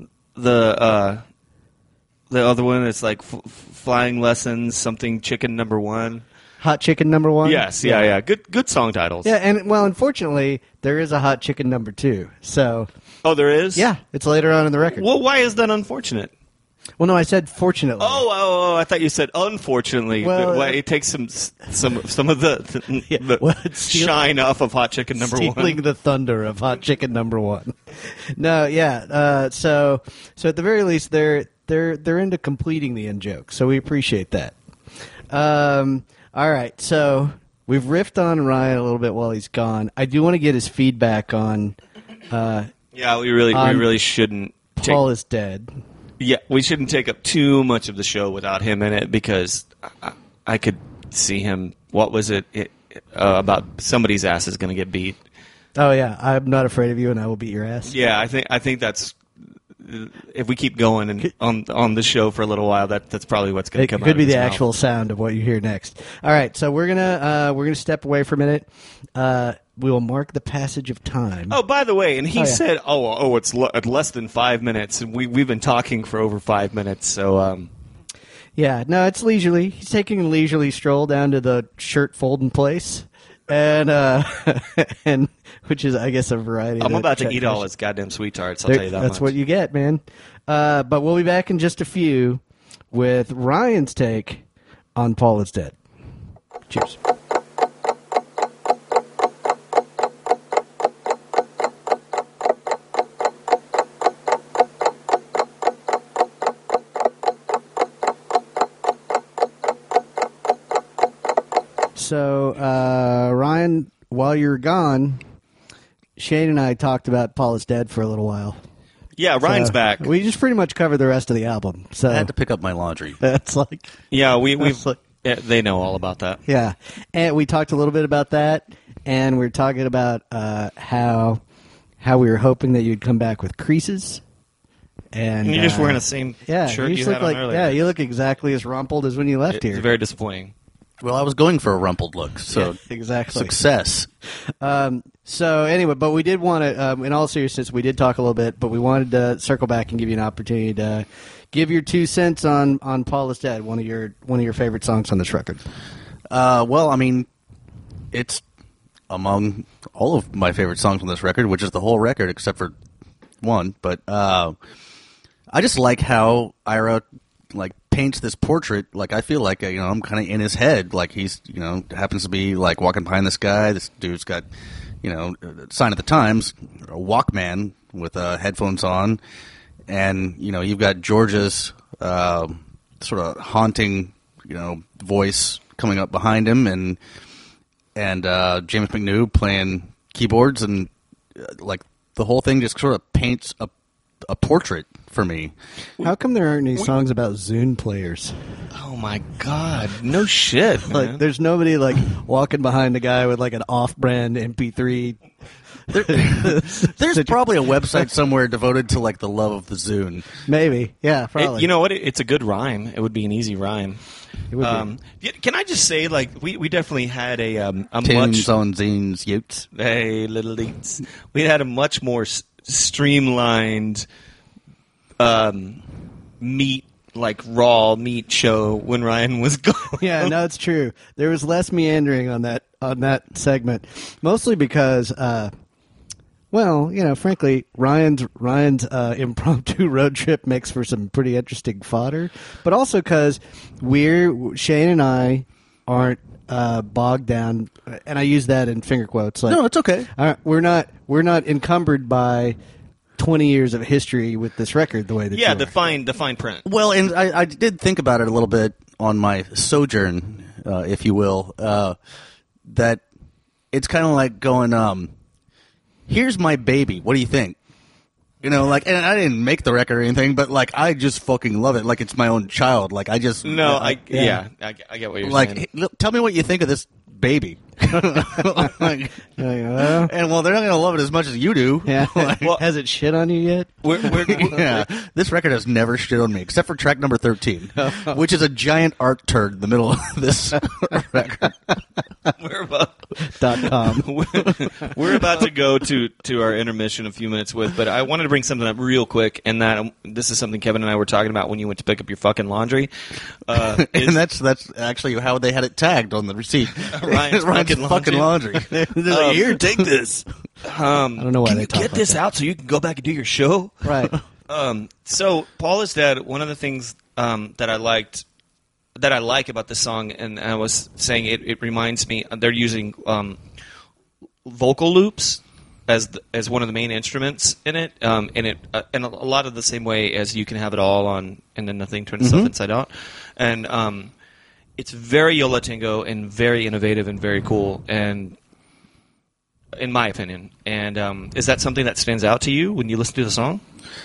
the uh, the other one? It's like f- flying lessons, something chicken number one. Hot Chicken number one? Yes, yeah, yeah. Good good song titles. Yeah, and well, unfortunately, there is a Hot Chicken number two. So, Oh, there is? yeah, it's later on in the record. Well, why is that unfortunate? Well, no, I said fortunately. Oh, oh, oh! I thought you said unfortunately. Well, Why it takes some some some of the, Yeah, the well, it's steal- shine off of Hot Chicken number stealing one. the thunder of Hot Chicken number one. No, yeah. Uh, so, so at the very least, they're they're they're into completing the in joke. So we appreciate that. Um, all right, so we've riffed on Ryan a little bit while he's gone. I do want to get his feedback on uh, Yeah, we really On we really shouldn't. Take, Paul is Dead. yeah, we shouldn't take up too much of the show without him in it because I, I could see him. What was it, it uh, about? Somebody's ass is going to get beat. Oh yeah, I'm not afraid of you, and I will beat your ass. Yeah, I think I think that's if we keep going and on on the show for a little while, that that's probably what's going It to come out. could be of his the mouth. actual sound of what you hear next. All right, so we're gonna uh, we're gonna step away for a minute. Uh, we will mark the passage of time. Oh, by the way, and he Oh, yeah. said, "Oh, oh, it's le- at less than five minutes," and we we've been talking for over five minutes. So, um, Yeah, no, it's leisurely. He's taking a leisurely stroll down to the shirt folding place, and uh, and which is, I guess, a variety. I'm that about to Chet eat all finished. his goddamn sweet tarts. I'll There- tell you that That's much. what you get, man. Uh, but we'll be back in just a few with Ryan's take on Paul is Dead. Cheers. So, uh, Ryan, while you were gone, Shane and I talked about Paul is Dead for a little while. Yeah, Ryan's So, back. We just pretty much covered the rest of the album. So I had to pick up my laundry. that's like, yeah, we we That's like- yeah, they know all about that. yeah. And we talked a little bit about that, and we were talking about uh, how how we were hoping that you'd come back with creases. And And you're just uh, wearing the same yeah, shirt you you, just had look on like earlier. yeah, you look exactly as rumpled as when you left It's here. very disappointing. Well, I was going for a rumpled look, so Yeah, exactly. success. Um, so anyway, but we did want to, um, in all seriousness, we did talk a little bit, but we wanted to circle back and give you an opportunity to give your two cents on, on Paul is Dead, one of your one of your favorite songs on this record. Uh, well, I mean, it's among all of my favorite songs on this record, which is the whole record except for one. But uh, I just like how Ira like paints this portrait. Like I feel like uh, you know I'm kind of in his head. Like he's you know happens to be like walking behind this guy. This dude's got you know a sign at the Times, a Walkman with uh, headphones on, and you know you've got George's uh, sort of haunting you know voice coming up behind him, and and uh, James McNew playing keyboards, and uh, like the whole thing just sort of paints a a portrait for me. How come there aren't any songs about Zune players? Oh my god, no shit, man. Like, there's nobody like walking behind a guy with like an off-brand M P three. There, there's probably a website somewhere devoted to like the love of the Zune. Maybe, yeah, It- probably. you know what? It, it's a good rhyme. It would be an easy rhyme. It would Um, yeah, can I just say, like, we, we definitely had a um, a Tunes much on zines, utes. hey little eats. We had a much more s- streamlined um, meat, like raw meat show when Ryan was gone. Yeah, no, it's true. There was less meandering on that on that segment, mostly because, uh, well, you know, frankly, Ryan's Ryan's uh, impromptu road trip makes for some pretty interesting fodder, but also because we're Shane and I aren't uh, bogged down, and I use that in finger quotes. Like, No, it's okay. uh, we're not we're not encumbered by twenty years of history with this record the way that Yeah, you the are. fine the fine print. Well, and I, I did think about it a little bit on my sojourn, uh, if you will, uh, that it's kind of like going, um, here's my baby. What do you think? You know, like, and I didn't make the record or anything, but like, I just fucking love it. Like, it's my own child. Like, I just No, uh, I yeah, I, I get what you're like. saying. hey, look, tell me what you think of this baby. Like, Uh, and well, they're not going to love it as much as you do. yeah. Like, Well- Has it shit on you yet? We're, we're, we're, yeah, this record has never shit on me, except for track number thirteen, which is a giant art turd in the middle of this record. we're about Dot com. we're, we're about to go to, to our intermission in a few minutes with, but I wanted to bring something up real quick, and that um, this is something Kevin and I were talking about when you went to pick up your fucking laundry. Uh, is- And that's that's actually how they had it tagged on the receipt. Ryan's fucking fucking laundry. They're like, Um, here, take this. um, I don't know why can they you talk get like this that. out so you can go back and do your show? Right. Um, so Paul is Dead. One of the things um, that I liked, that I like about this song, and I was saying it, it reminds me they're using um, vocal loops as the, as one of the main instruments in it, um, and it uh, in a, a lot of the same way as You Can Have It All on, and Then Nothing Turns Itself Inside Out, and um, it's very Yo La Tengo and very innovative and very cool, and in my opinion, and um, is that something that stands out to you when you listen to the song?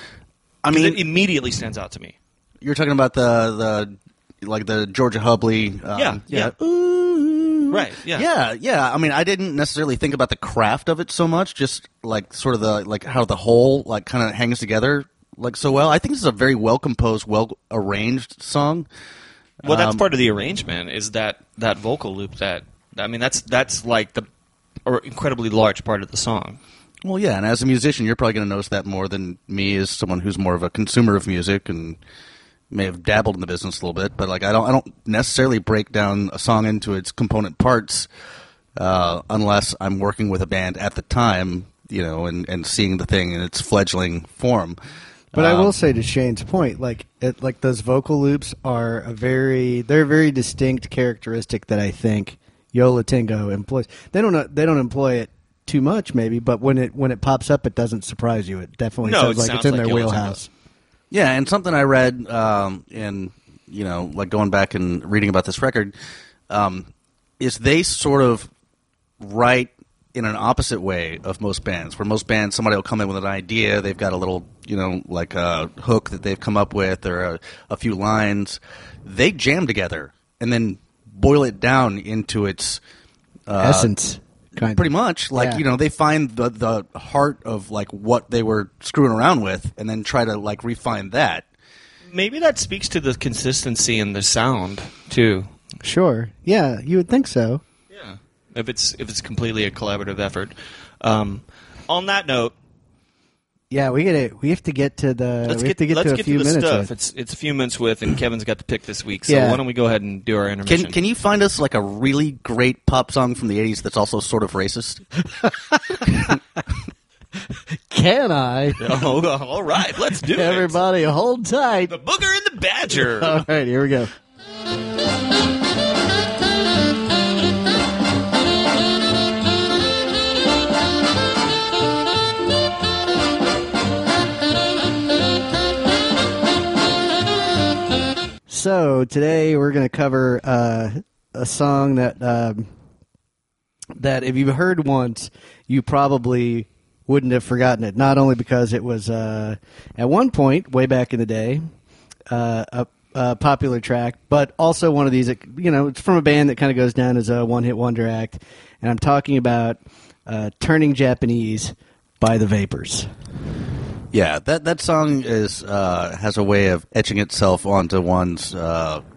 I 'Cause mean, it immediately stands out to me. you're talking about the the like the Georgia Hubley. Um, Yeah, yeah. Ooh. Right, yeah. yeah, yeah. I mean, I didn't necessarily think about the craft of it so much, just like sort of the like how the whole like kind of hangs together like so well. I think this is a very well composed, well arranged song. Well, that's Um, part of the arrangement. Is that that vocal loop? That I mean, that's that's like the or incredibly large part of the song. Well, yeah, and as a musician, you're probably going to notice that more than me as someone who's more of a consumer of music and may have dabbled in the business a little bit. But like, I don't, I don't necessarily break down a song into its component parts uh, unless I'm working with a band at the time, you know, and, and seeing the thing in its fledgling form. But I Um, will say to Shane's point, like it, like those vocal loops are a very they're a very distinct characteristic that I think Yo La Tengo employs. They don't they don't employ it too much, maybe, but when it when it pops up, it doesn't surprise you. It definitely No, sounds it like sounds it's in like their Yo La Tengo. wheelhouse. Yeah, and something I read um, in, you know, like going back and reading about this record, um, is they sort of write in an opposite way of most bands, where most bands, somebody will come in with an idea, they've got a little, you know, like a hook that they've come up with or a, a few lines. They jam together and then boil it down into its uh, Essence, kind pretty of. much. Like, Yeah. you know, they find the the heart of like what they were screwing around with and then try to like refine that. Maybe that speaks to the consistency in the sound too. Sure, yeah, you would think so. Yeah, if it's if it's completely a collaborative effort. Um, on that note, Yeah, we get we have to get to the let's we get, have to get let's to a get few to the minutes. stuff. with. It's it's a few minutes with, and Kevin's got to pick this week. So Yeah. why don't we go ahead and do our intermission? Can can you find us like a really great pop song from the eighties that's also sort of racist? Can I? Oh, all right, let's do it. Everybody, hold tight. The Booger and the Badger. All right, here we go. So today we're going to cover uh, a song that um, that if you've heard once, you probably wouldn't have forgotten it. Not only because it was uh, at one point, way back in the day, uh, a, a popular track, but also one of these. You know, it's from a band that kind of goes down as a one-hit wonder act, and I'm talking about uh, "Turning Japanese" by the Vapors. Yeah, that that song is uh, has a way of etching itself onto one's uh,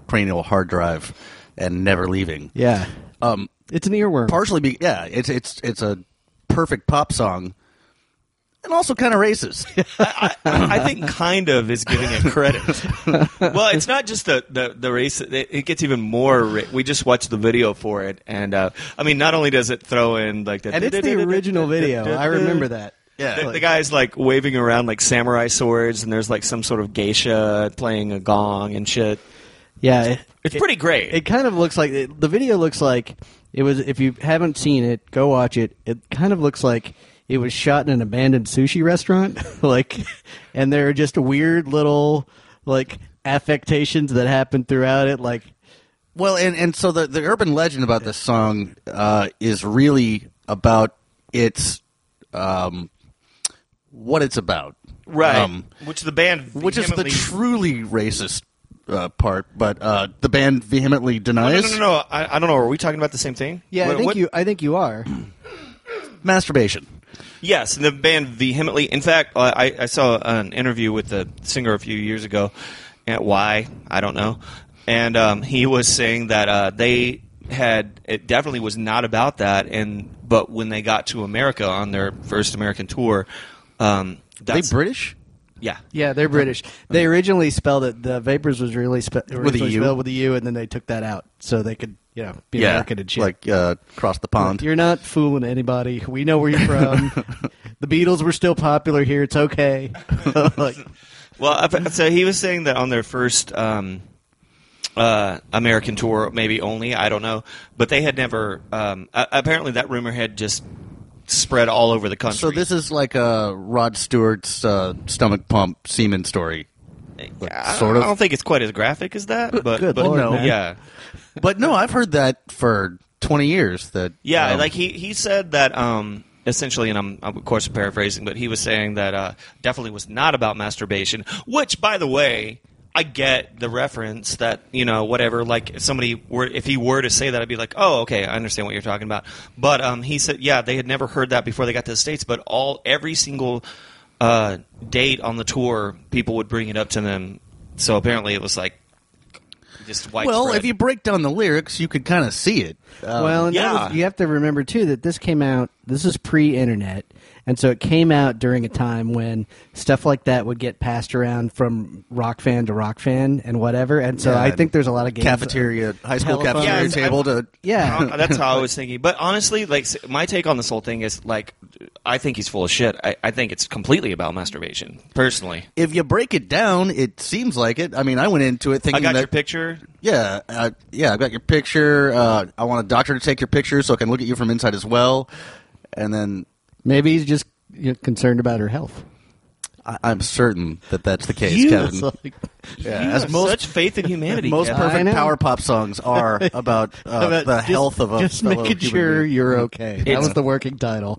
cranial hard drive and never leaving. Yeah. Um, It's an earworm. partially, be, yeah, it's it's it's a perfect pop song, and also kind of racist. I, I think kind of is giving it credit. Well, it's not just the the, the race. It, it gets even more. Ra- we just watched the video for it, and uh, I mean, not only does it throw in like the and it's the original video. I remember that. Yeah, The, the guy's like waving around like samurai swords, and there's like some sort of geisha playing a gong and shit. Yeah. It, It's it- pretty great. It kind of looks like it, the video looks like it was. If you haven't seen it, go watch it. It kind of looks like it was shot in an abandoned sushi restaurant, like, and there are just weird little like affectations that happen throughout it, like. Well, and, and so the, the urban legend about this song uh, is really about its um, what it's about, right. Um, which the band which is the vehemently- truly racist uh, part, but uh, the band vehemently No, denies no, no, no, no. I, I don't know. Are we talking about the same thing? Yeah, What- I think what- you. I think you are. masturbation. Yes, and the band vehemently. In fact, uh, I, I saw an interview with the singer a few years ago. At why I don't know, and um, he was saying that uh, they had it definitely was not about that. And but when they got to America on their first American tour, um, Are that's, they British? yeah, Yeah, they're British. They originally spelled it. The Vapors was really spe- originally U? spelled with a U, and then they took that out so they could, you know, be American and shit. like uh, across the pond. You're not fooling anybody. We know where you're from. The Beatles were still popular here. It's okay. Like, Well, I- so he was saying that on their first um, uh, American tour, maybe only, I don't know, but they had never. Um, uh, apparently, that rumor had just spread all over the country. So this is like a Rod Stewart's uh, stomach pump semen story. Yeah, sort of. I don't think it's quite as graphic as that, but, good but lord, no. man. yeah, But no, I've heard that for twenty years. That yeah. um, Like he he said that. Um, Essentially, and I'm, I'm of course paraphrasing, but he was saying that uh, definitely was not about masturbation. Which, by the way, I get the reference that you know whatever. Like if somebody were, if he were to say that, I'd be like, oh, okay, I understand what you're talking about. But um, he said, yeah, they had never heard that before they got to the States. But all every single uh, date on the tour, people would bring it up to them. So apparently, it was like just widespread. well, if you break down the lyrics, you could kind of see it. Um, well, and that yeah. was, you have to remember too that this came out. This is pre-internet, and so it came out during a time when stuff like that would get passed around from rock fan to rock fan and whatever. And so Yeah, I think there's a lot of games cafeteria, high school telephone- cafeteria Yeah, table to. Yeah, Uh, that's how I was thinking. But honestly, like s- my take on this whole thing is like, I think he's full of shit. I, I think it's completely about masturbation, personally. If you break it down, it seems like it. I mean, I went into it I thinking got that your picture. yeah, uh, yeah, I got your picture. Uh, I want a doctor to take your picture so I can look at you from inside as well. And then maybe he's just you know, concerned about her health. I, I'm certain that that's the case, You- Kevin. It's like- Yeah, You as have most such faith in humanity. most Kevin. I perfect know. power pop songs are about, uh, About the just- health of a just fellow making human sure being. you're okay. That It's- was the working title.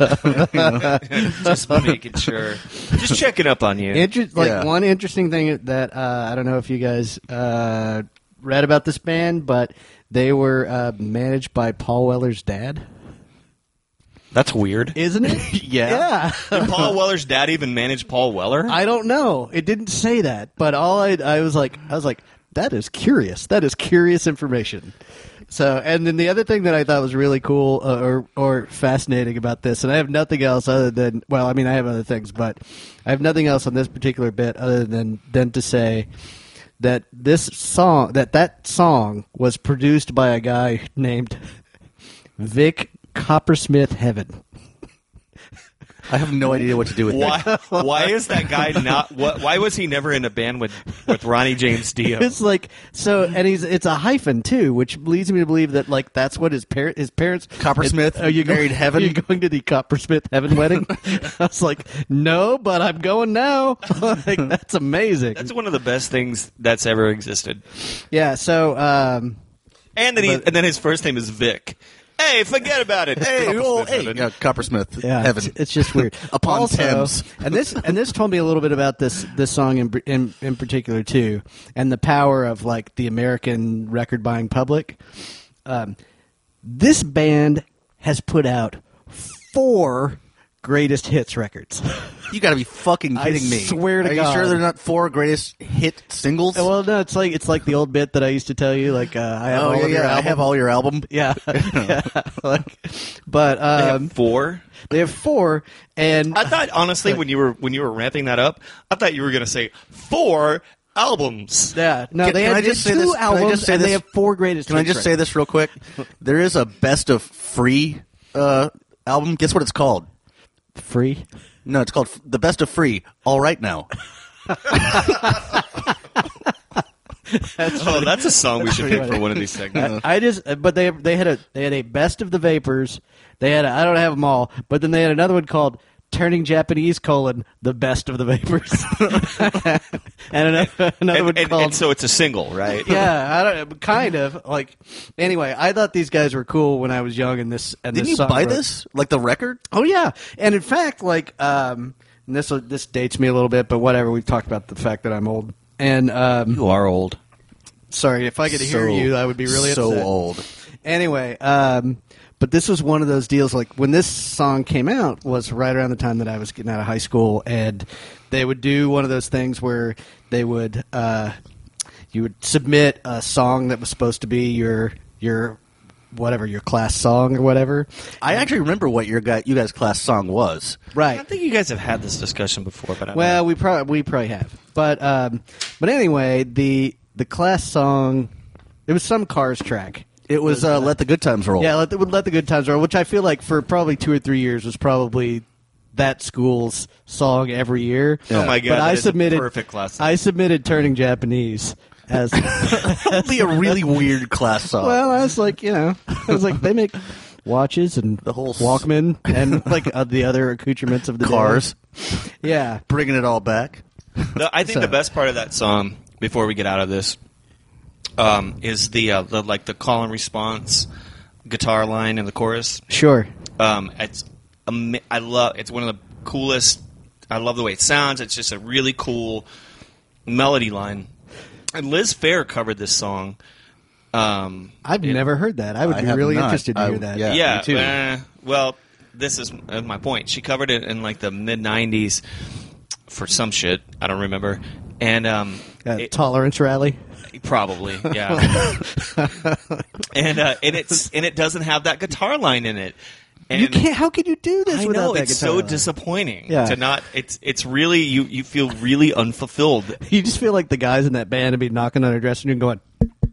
Just making sure. Just checking up on you. Inter- like Yeah. one interesting thing that uh, I don't know if you guys uh, read about this band, but they were uh, managed by Paul Weller's dad. That's weird. Isn't it? Yeah. Yeah. Did Paul Weller's dad even manage Paul Weller? I don't know. It didn't say that, but all I I was like I was like that is curious. That is curious information. So, and then the other thing that I thought was really cool uh, or or fascinating about this, and I have nothing else other than well, I mean I have other things, but I have nothing else on this particular bit other than than to say that this song that that song was produced by a guy named Vic Coppersmith Heaven. I have no idea what to do with that. Why? Why is that guy not? What, why was he never in a band with with Ronnie James Dio? It's like so, and he's it's a hyphen too, which leads me to believe that like that's what his parent his parents Coppersmith Are you married going, heaven? Are you going to the Coppersmith Heaven wedding? I was like, no, but I'm going now. Like that's amazing. That's one of the best things that's ever existed. Yeah. So, um, And then he, But- and then his first name is Vic. Hey, forget about it. Hey, Coppersmith oh, hey, Heaven. yeah, Coppersmith yeah, Heaven. It's, it's just weird. Upon Also, Thames. and this and this told me a little bit about this this song in in in particular too, and the power of like the American record buying public. Um, this band has put out four greatest hits records. You got to be fucking I kidding me! swear to Are God. you sure they're not four greatest hit singles? Well, no, it's like it's like the old bit that I used to tell you. Like, uh, I have oh all yeah, of your yeah. I album. have all your album. Yeah, yeah. Like, but They um, have four. they have four, and I thought honestly when you were when you were ramping that up, I thought you were going to say four albums. yeah, no, Can- they can have I just two say this- can I albums, just say and this- they have four greatest. Can I hits just say records. this real quick? There is a best of free uh, album. Guess what it's called? Free. No, it's called F- the best of free. All right now. Oh, that's a song we should pick for one of these segments. I just, but they they had a they had a best of the Vapors. They had a, I don't have them all, but then they had another one called Turning Japanese colon the best of the Vapors, and another, another And, one and- called and so it's a single, right? yeah, I don't kind of like. Anyway, I thought these guys were cool when I was young, and this and Didn't this you song buy wrote- this? Like the record? Oh yeah, and in fact, like um, and this this dates me a little bit, but whatever. We've talked about the fact that I'm old, and um, You are old. sorry if I could hear So- you, I would be really so upset. old. Anyway, um, but this was one of those deals. Like when this song came out, was right around the time that I was getting out of high school, and they would do one of those things where they would uh, you would submit a song that was supposed to be your your whatever your class song or whatever. I actually remember what your guy, you guys' class song was. I Right. think you guys have had this discussion before, but I don't Well, know. we probably we probably have, but um, but anyway, the the class song, it was some Cars track. It was uh, "Let the Good Times Roll." Yeah, let the, let the good times roll, which I feel like for probably two or three years was probably that school's song every year. Oh my God, But that I is a submitted perfect class song. I submitted Turning Japanese as That'd be a really weird class song. well. I was like, you know, I was like, they make watches and The whole s- Walkman and like uh, the other accoutrements of the day. Cars, Yeah, bringing it all back. The- I think So- the best part of that song, before we get out of this, um, is the, uh, the like the call and response guitar line in the chorus. sure. Um, it's ama- I love. It's one of the coolest. I love the way it sounds. It's just a really cool melody line. And Liz Phair covered this song. Um, I've it- never heard that. I would I be have really not. interested to I- hear that. yeah. yeah. me too. eh, well, this is uh, my point. She covered it in like the mid nineties for some shit. I don't remember. And um, Uh, it- tolerance rally. probably, yeah. and uh, and it's and it doesn't have that guitar line in it. And You can't. How can you do this I without know that it's guitar so line? disappointing Yeah. to not. It's it's really you you feel really unfulfilled. You just feel like the guys in that band would be knocking on her dressing room going,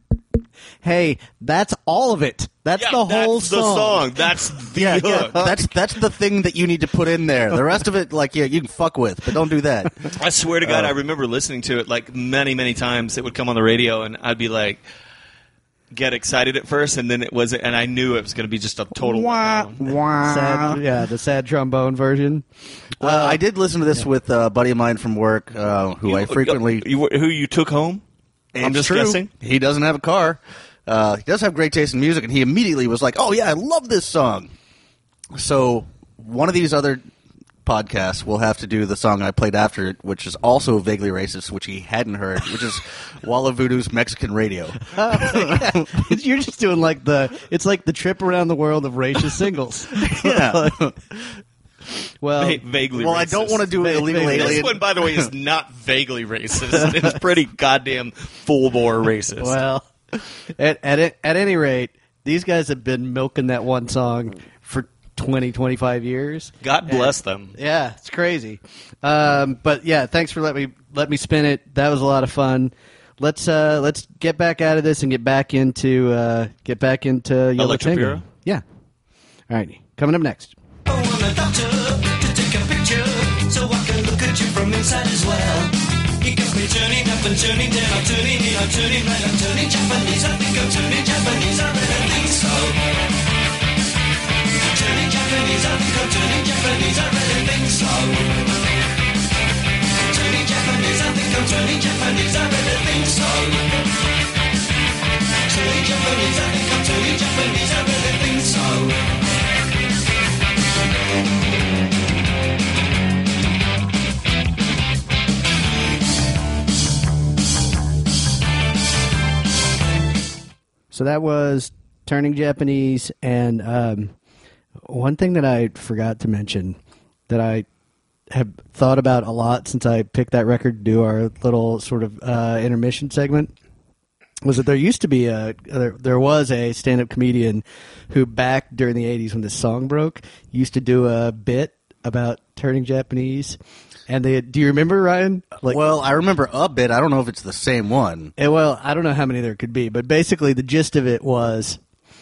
hey, that's all of it. That's Yeah, the whole that's song. the song. That's the Yeah, yeah, hook. that's that's the thing that you need to put in there. The rest of it, like, yeah, you can fuck with, but don't do that. I swear to God, I remember listening to it like many, many times. It would come on the radio, and I'd be like, get excited at first, and then it was, and I knew it was going to be just a total. letdown. Sad, yeah, the sad trombone version. Well, I did listen to this with a buddy of mine from work, uh, who I frequently. You, who you took home? I'm It's just true. guessing. He doesn't have a car. Uh, he does have great taste in music, and he immediately was like, "Oh yeah, I love this song." So one of these other podcasts will have to do the song I played after it, which is also vaguely racist, which he hadn't heard, which is Walla Voodoo's Mexican Radio. You're just doing like the, it's like the trip around the world of racist singles. Yeah. Well, Va- vaguely. Well, I racist. don't want to do Va- illegal vaguely. This alien. one, by the way, is not vaguely racist. It's pretty goddamn full bore racist. well, at, at at any rate, these guys have been milking that one song for twenty, twenty-five years. God bless And- them. Yeah, it's crazy. Um, but yeah, thanks for letting me let me spin it. That was a lot of fun. Let's uh, let's get back out of this and get back into uh, get back into Yellow Electric Tango. Bureau? Yeah. All right, coming up next. I want a doctor to take a picture so I can look at you from inside as well. You got me turning up and turning down, I'm turning in, I'm turning right, I'm turning Japanese. I think I'm turning Japanese, I really think so. Turning Japanese, I think I'm turning Japanese, I really think so. Turning Japanese, I think I'm turning Japanese, I really think so. Turning Japanese, I think I'm turning Japanese, I really think so. So that was Turning Japanese, and um, one thing that I forgot to mention that I have thought about a lot since I picked that record to do our little sort of uh, intermission segment was that there used to be a there, there was a stand-up comedian who back during the eighties when this song broke used to do a bit about turning Japanese. And they do you remember, Ryan? Like, well, I remember a bit. I don't know if it's the same one. eh, well, I don't know how many there could be, but basically the gist of it was,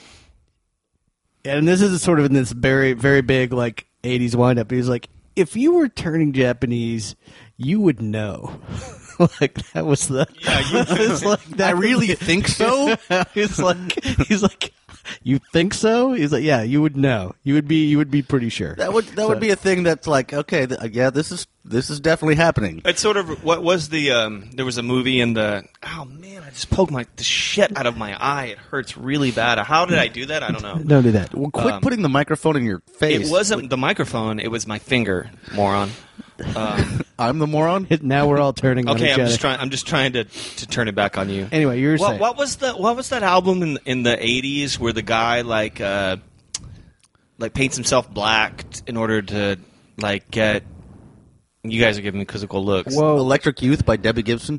and this is sort of in this very very big like eighties windup. He was like, if you were turning Japanese, you would know. Like that was the. Yeah, you- it was like, that I was really the- think so. he's like, he's like, you think so? He's like, yeah, you would know. You would be, you would be pretty sure. That would that would be a thing that's like, okay, th- yeah, this is this is definitely happening. It's sort of what was the um, there was a movie in the oh man I just poked my the shit out of my eye. It hurts really bad. How did I do that? I don't know. Don't do that. Well, quit Um, putting the microphone in your face. It wasn't the microphone. It was my finger, moron. Um, I'm the moron. Now we're all turning on okay, each I'm other. just trying. I'm just trying to, to turn it back on you. Anyway, you were What, saying. what was the what was that album in in the eighties where the guy like uh, like paints himself black t- in order to like get? You guys are giving me quizzical looks. Whoa. Electric Youth by Debbie Gibson.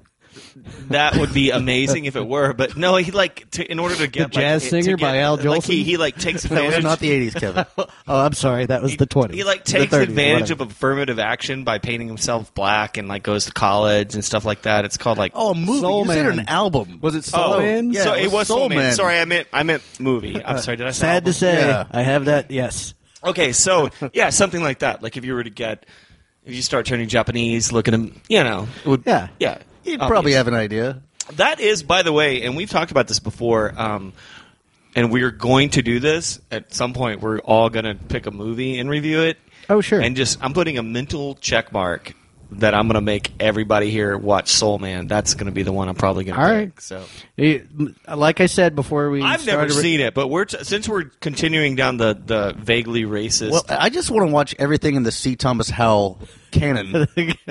That would be amazing if it were, but no. He like to, in order to get Jazz like, Singer to get, by Al Like he, Jolson? he like takes That advantage. was not the eighties, Kevin. Oh, I'm sorry. That was the twenties. He like The takes thirties, advantage whatever. of affirmative action by painting himself black and like goes to college and stuff like that. It's called like Oh, a movie. Soul you said Man. an album. Was it Soul Oh, Man? yeah. so it it was was Soul Soul Man. Man. Sorry, I meant I meant movie. I'm sorry. Did I say Sad album? to say, Yeah. I have that. Yes. Okay, so yeah, something like that. Like if you were to get, if you start turning Japanese, look at them, you know, it would, Yeah. yeah. You'd obvious. probably have an idea. That is, by the way, and we've talked about this before, um, and we're going to do this at some point. We're all going to pick a movie and review it. Oh, sure. And just, I'm putting a mental check mark that I'm going to make everybody here watch Soul Man. That's going to be the one I'm probably going to All pick. right. So Eh, Like I said before we I've never started, seen it, but we're t- since we're continuing down the, the vaguely racist. Well, I just want to watch everything in the C. Thomas Howell canon,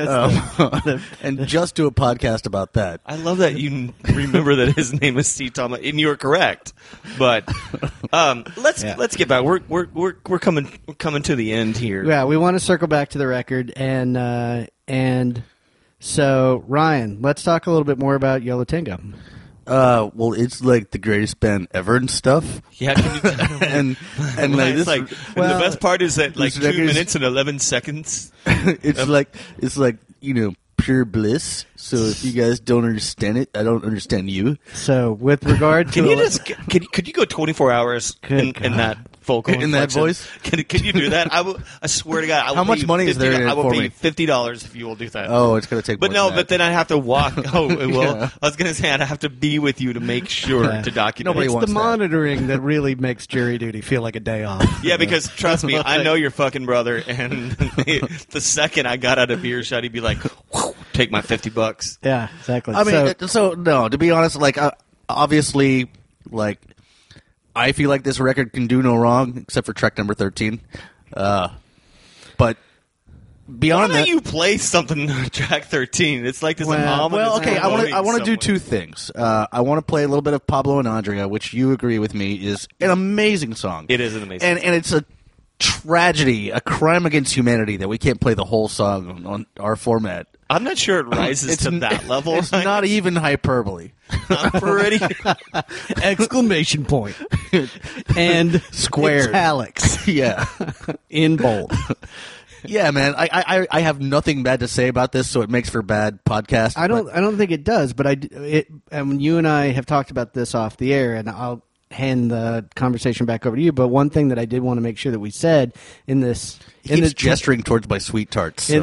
um, and just do a podcast about that. I love that you remember that his name is Steve Thomas, and you're correct. But um, let's Yeah. let's get back. We're we're we're we're coming we're coming to the end here. Yeah, we want to circle back to the record, and uh, and so Ryan, let's talk a little bit more about Yo La Tengo. Uh, well, it's like the greatest band ever and stuff. Yeah, can you, and and like, it's this, like and well, the best part is that like this two record is- minutes and eleven seconds. it's like it's like you know pure bliss. So if you guys don't understand it, I don't understand you. So with regard to Can you Ele- just can you, could you go twenty-four hours Good in, in God. that vocal In that inflection? voice? Can can you do that? I will. I swear to God. I will How pay much you money is there fifty in it I will for pay me? you fifty dollars if you will do that. Oh, it's gonna take. But more no, than but that. then I have to walk. Oh, it will. Yeah. I was going to say I'd have to be with you to make sure Yeah. to document. Nobody it's wants the that. monitoring that really makes jury duty feel like a day off. Yeah, because trust me, I know your fucking brother, and the second I got out of earshot, he'd be like, "Whew, "Take my fifty bucks." Yeah, exactly. I mean, so, so, so no. To be honest, like uh, obviously, like I feel like this record can do no wrong except for track number thirteen. Uh, but Why beyond don't that, you play something on track thirteen? It's like this Well, anomalous. well, okay. I want to. I want to do somewhere. two things. Uh, I want to play a little bit of Pablo and Andrea, which you agree with me is an amazing song. It is an amazing and and it's a tragedy, a crime against humanity that we can't play the whole song on, on our format. I'm not sure it rises to n- that level. It's not even hyperbole. I'm pretty. exclamation point and Squared. italics Yeah. in bold. Yeah, man. I, I I have nothing bad to say about this, so it makes for bad podcast. I don't. but- I don't think it does. But I. d- It. And you and I have talked about this off the air, and I'll hand the conversation back over to you. But one thing that I did want to make sure that we said in this, he in keeps this gesturing towards my sweet tarts. So. in,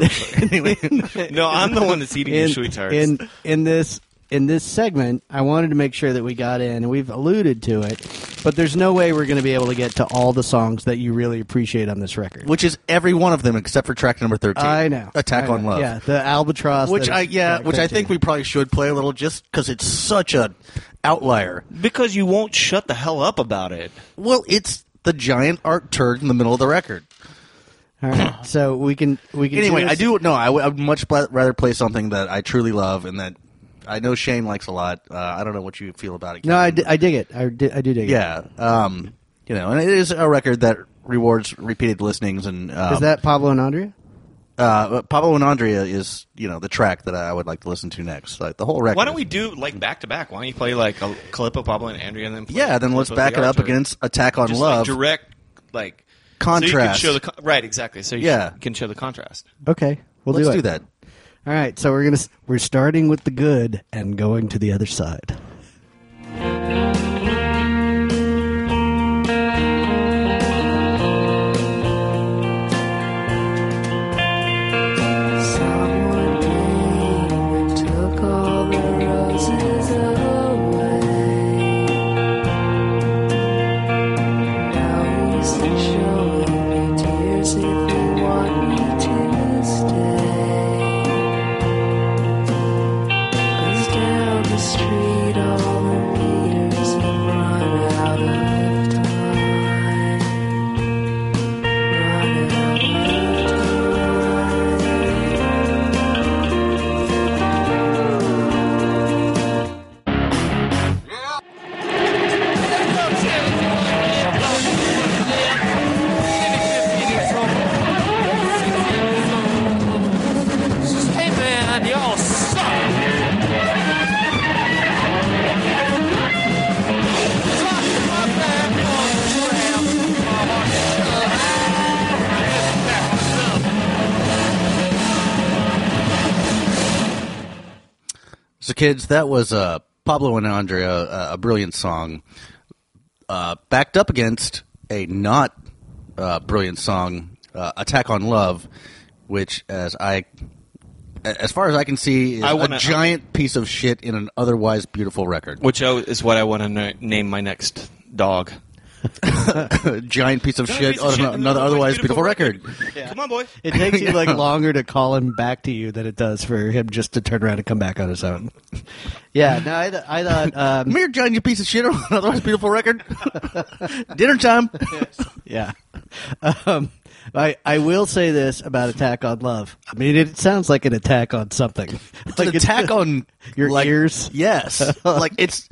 No, I'm the one that's eating in, your sweet tarts. in in this in this segment, I wanted to make sure that we got in, and we've alluded to it. But there's no way we're going to be able to get to all the songs that you really appreciate on this record. Which is every one of them except for track number thirteen. I know. Attack I know. on Love. Yeah, the albatross. Which that I is yeah, track which I thirteen. think we probably should play a little just because it's such a outlier. because you won't shut the hell up about it. Well, it's the giant art turd in the middle of the record. All right, so we can we can. Anyway, do I this- do no. I would I would much pla- rather play something that I truly love and that I know Shane likes a lot. Uh, I don't know what you feel about it. No, I, Kevin. di- I dig it. I, di- I do dig it. Yeah, um, you know, and it is a record that rewards repeated listenings, and um, Is that Pablo and Andrea? uh, Pablo and Andrea is you know the track that I would like to listen to next. Like the whole record. Why don't is- we do like back to back? Why don't you play like a clip of Pablo and Andrea and then play Yeah, a then clip let's of back the it up Archer? against Attack on Just Love. like direct like Contrast. So you can show the con- right exactly. So you Yeah. can show the contrast. Okay, we'll Let's do it. do that. All right, so we're gonna s- we're starting with the good and going to the other side. Someone came and took all the roses away. Now he's showing me tears if you want me to stay. 'Cause down the street all the meters have run out of time. Run out of time. Hey man, y'all suck! So, kids, that was uh, Pablo and Andrea, uh, a brilliant song, uh, backed up against a not uh, brilliant song, uh, "Attack on Love," which, as I, as far as I can see, is I wanna- a giant piece of shit in an otherwise beautiful record. Which I- is what I want to na- name my next dog. A giant piece of shit Piece of on shit in another otherwise beautiful record. Come on, boy. It takes you like longer to call him back to you than it does for him just to turn around and come back on his own. Yeah, no, I, th- I thought, um, Mere giant piece of shit on an otherwise beautiful record. Dinner time. yeah. Um, I I will say this about Attack on Love. I mean, it sounds like an attack on something. It's Like an attack on your like, ears. Yes, like it's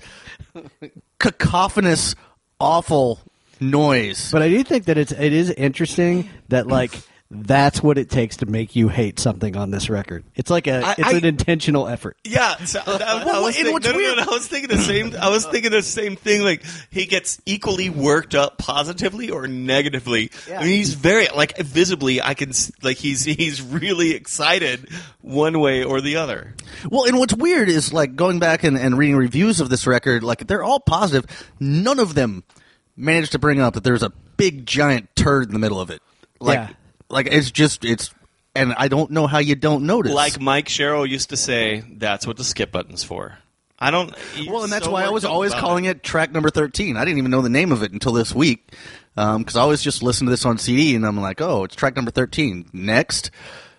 cacophonous, awful noise. But I do think that it's it is interesting that like that's what it takes to make you hate something on this record. It's like a I- it's I- an intentional effort. Yeah, so I, I, Well, was and thinking, what's no, no, weird- no, no, I was thinking the same. I was thinking the same thing. Like he gets equally worked up positively or negatively. Yeah. I mean, he's very like visibly. I can s- like he's he's really excited one way or the other. Well, and what's weird is like going back and, and reading reviews of this record, like they're all positive. None of them managed to bring up that there's a big giant turd in the middle of it. Like, Yeah. like it's just it's, and I don't know how you don't notice. Like Mike Sherrill used to say, "That's what the skip button's for." I don't. he's well, and that's so why I worked was up always about calling it track number thirteen. I didn't even know the name of it until this week because I always just listened to this on C D and I'm like, oh, it's track number thirteen. Next,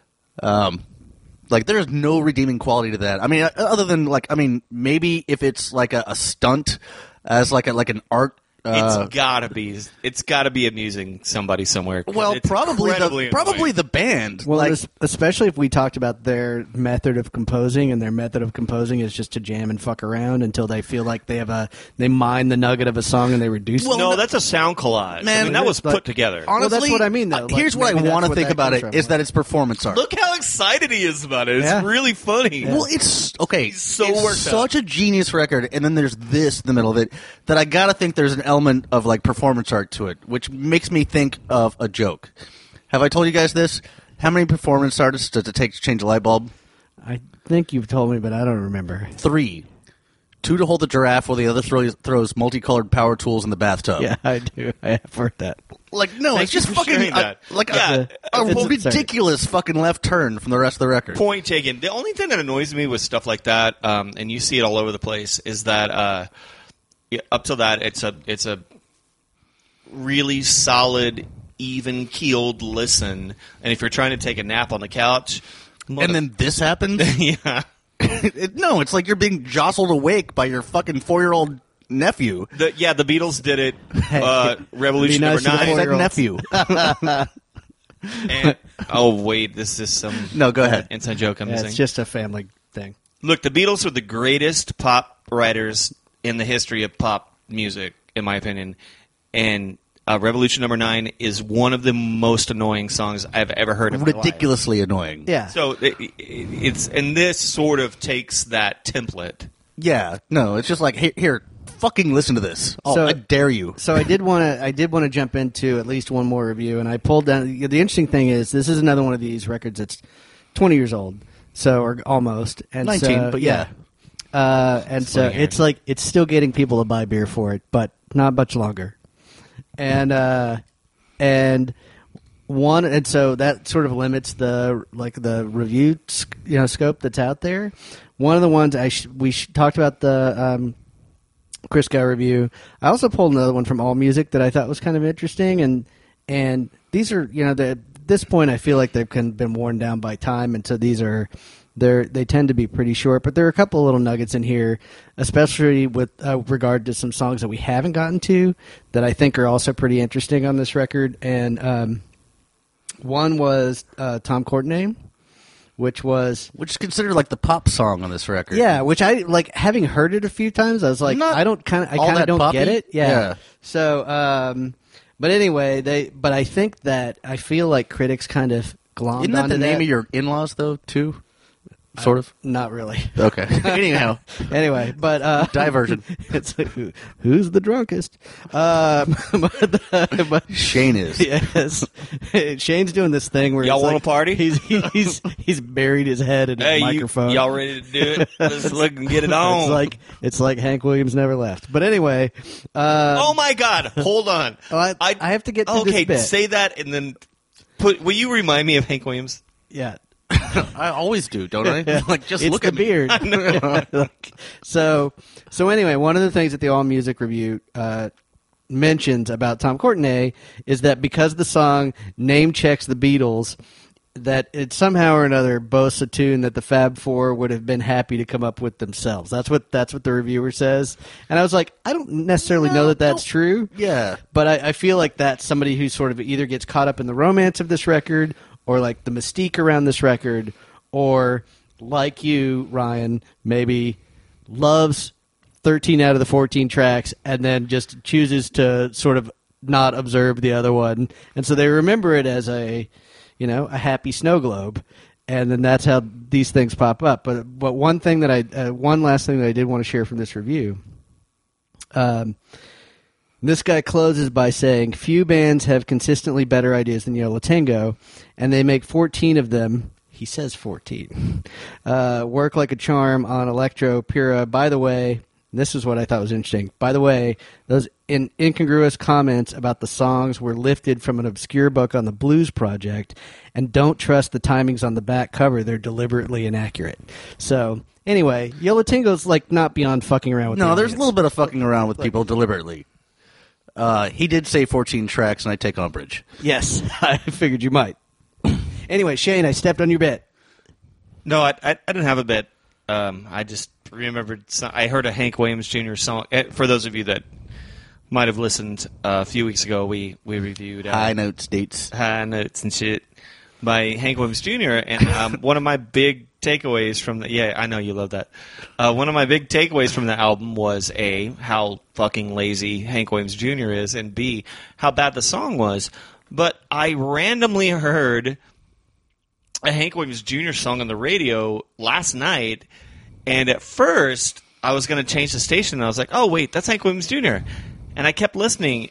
um, like there's no redeeming quality to that. I mean, uh, other than like, I mean, maybe if it's like a, a stunt as like a like an art. Uh, It's gotta be. It's gotta be amusing somebody somewhere. 'cause well, it's probably incredibly the probably annoying. the band. Well, like, es- especially if we talked about their method of composing, and their method of composing is just to jam and fuck around until they feel like they have a they mine the nugget of a song and they reduce it. Well, no, no- that's a sound collage. Man, I mean, that was but- put together. honestly, Well, that's what I mean, though. uh, Like, here's what I maybe want to that's think where that about comes it from. is that it's performance art. Look how excited he is about it. It's Yeah. really funny. Well, it's okay. He's so it's worked such a genius record, and then there's this in the middle of it that I gotta think there's an element of like performance art to it, which makes me think of a joke. Have I told you guys this? How many performance artists does it take to change a light bulb? I think you've told me, but I don't remember. Three. Two to hold the giraffe while the other throws, throws multicolored power tools in the bathtub. Yeah, I do. I have heard that. Like, no, Thank it's you just for fucking sharing a- that. like Yeah, a, a it's- it's- ridiculous fucking left turn from the rest of the record. Point taken. The only thing that annoys me with stuff like that, um, and you see it all over the place, is that uh, yeah, up to that it's a it's a really solid, even keeled listen. And if you're trying to take a nap on the couch, And then this happened? yeah, It- no, it's like you're being jostled awake by your fucking four-year-old nephew. the, yeah, the Beatles did it. Uh, Revolution Be nice number to the I nine. said four-year-olds. nephew. And, oh wait, this is some No, go ahead. inside joke I'm Yeah, missing. it's just a family thing. Look, the Beatles are the greatest pop writers in the history of pop music, in my opinion. And uh, Revolution Number Nine is one of the most annoying songs I've ever heard in my life. Ridiculously annoying. Yeah. So it, it, it's and this sort of takes that template. Yeah. No, it's just like, here, here fucking listen to this. Oh, So- I dare you. So I did want to I did want to jump into at least one more review, and I pulled down. The interesting thing is this is another one of these records that's twenty years old, so or almost, and nineteen, so, but yeah. Uh, and so funny, it's Aaron. like it's still getting people to buy beer for it, but not much longer. And uh, and one and so that sort of limits the like the review sc- you know scope that's out there. One of the ones I sh- we sh- talked about the um, Chris Guy review. I also pulled another one from All Music that I thought was kind of interesting, and and these are you know the, at this point I feel like they've kind of been worn down by time, and so these are they they tend to be pretty short. But there are a couple of little nuggets in here, especially with uh, regard to some songs that we haven't gotten to that I think are also pretty interesting on this record. And um, one was uh, Tom Courtenay, which was Which is considered like the pop song on this record. yeah, which I like having heard it a few times. I was like, Not I don't kind of, I all kind of that don't poppy. get it. Yeah. Yeah. So, um, but anyway, they, but I think that I feel like critics kind of glommed Isn't that onto the name of your in-laws, though, too? Sort of? Not really. Okay. Anyhow, Anyway, but uh, diversion. it's like, who, who's the drunkest? Um, but, uh, but Shane is. yes, Shane's doing this thing where Y'all it's wanna like party? He's he's he's buried his head in his Hey, you, microphone. y'all ready to do it? Let's look and get it on. It's like it's like Hank Williams never left. But anyway, uh, oh my God! Hold on. Oh, I- I have to get to this okay. bit. Say that and then put. Will you remind me of Hank Williams? yeah, I always do, don't I? Like, just it's look the at me. beard. Like, so so anyway, one of the things that the All Music review uh, mentions about Tom Courtenay is that because the song name checks the Beatles, that it somehow or another boasts a tune that the Fab Four would have been happy to come up with themselves. That's what that's what the reviewer says. And I was like, I don't necessarily know No, that that's no. true. Yeah. But I, I feel like that's somebody who sort of either gets caught up in the romance of this record, or like the mystique around this record, or like you, Ryan, maybe loves thirteen out of the fourteen tracks and then just chooses to sort of not observe the other one. And so they remember it as a, you know, a happy snow globe. And then that's how these things pop up. But but one thing that I, uh, one last thing that I did want to share from this review, um, this guy closes by saying, few bands have consistently better ideas than Yo La Tengo, and they make fourteen of them, he says fourteen, uh, work like a charm on Electro Pura. By the way, this is what I thought was interesting. By the way, those in- incongruous comments about the songs were lifted from an obscure book on the Blues Project, and don't trust the timings on the back cover. They're deliberately inaccurate. So, anyway, Yo La Tengo's like not beyond fucking around with No, the there's a audience. little bit of fucking around with people deliberately. Uh, he did say fourteen tracks, and I take umbrage. Yes, I figured you might. Anyway, Shane, I stepped on your bit. No, I, I, I didn't have a bit. Um, I just remembered. Some, I heard a Hank Williams Junior song. eh, For those of you that might have listened uh, a few weeks ago, we we reviewed uh, High notes, dates. High Notes and shit by Hank Williams Junior And um, one of my big takeaways from the yeah, I know you love that. Uh, one of my big takeaways from the album was A, how fucking lazy Hank Williams Junior is, and B, how bad the song was. But I randomly heard a Hank Williams Junior song on the radio last night, and at first I was going to change the station, and I was like, oh, wait, that's Hank Williams Junior And I kept listening.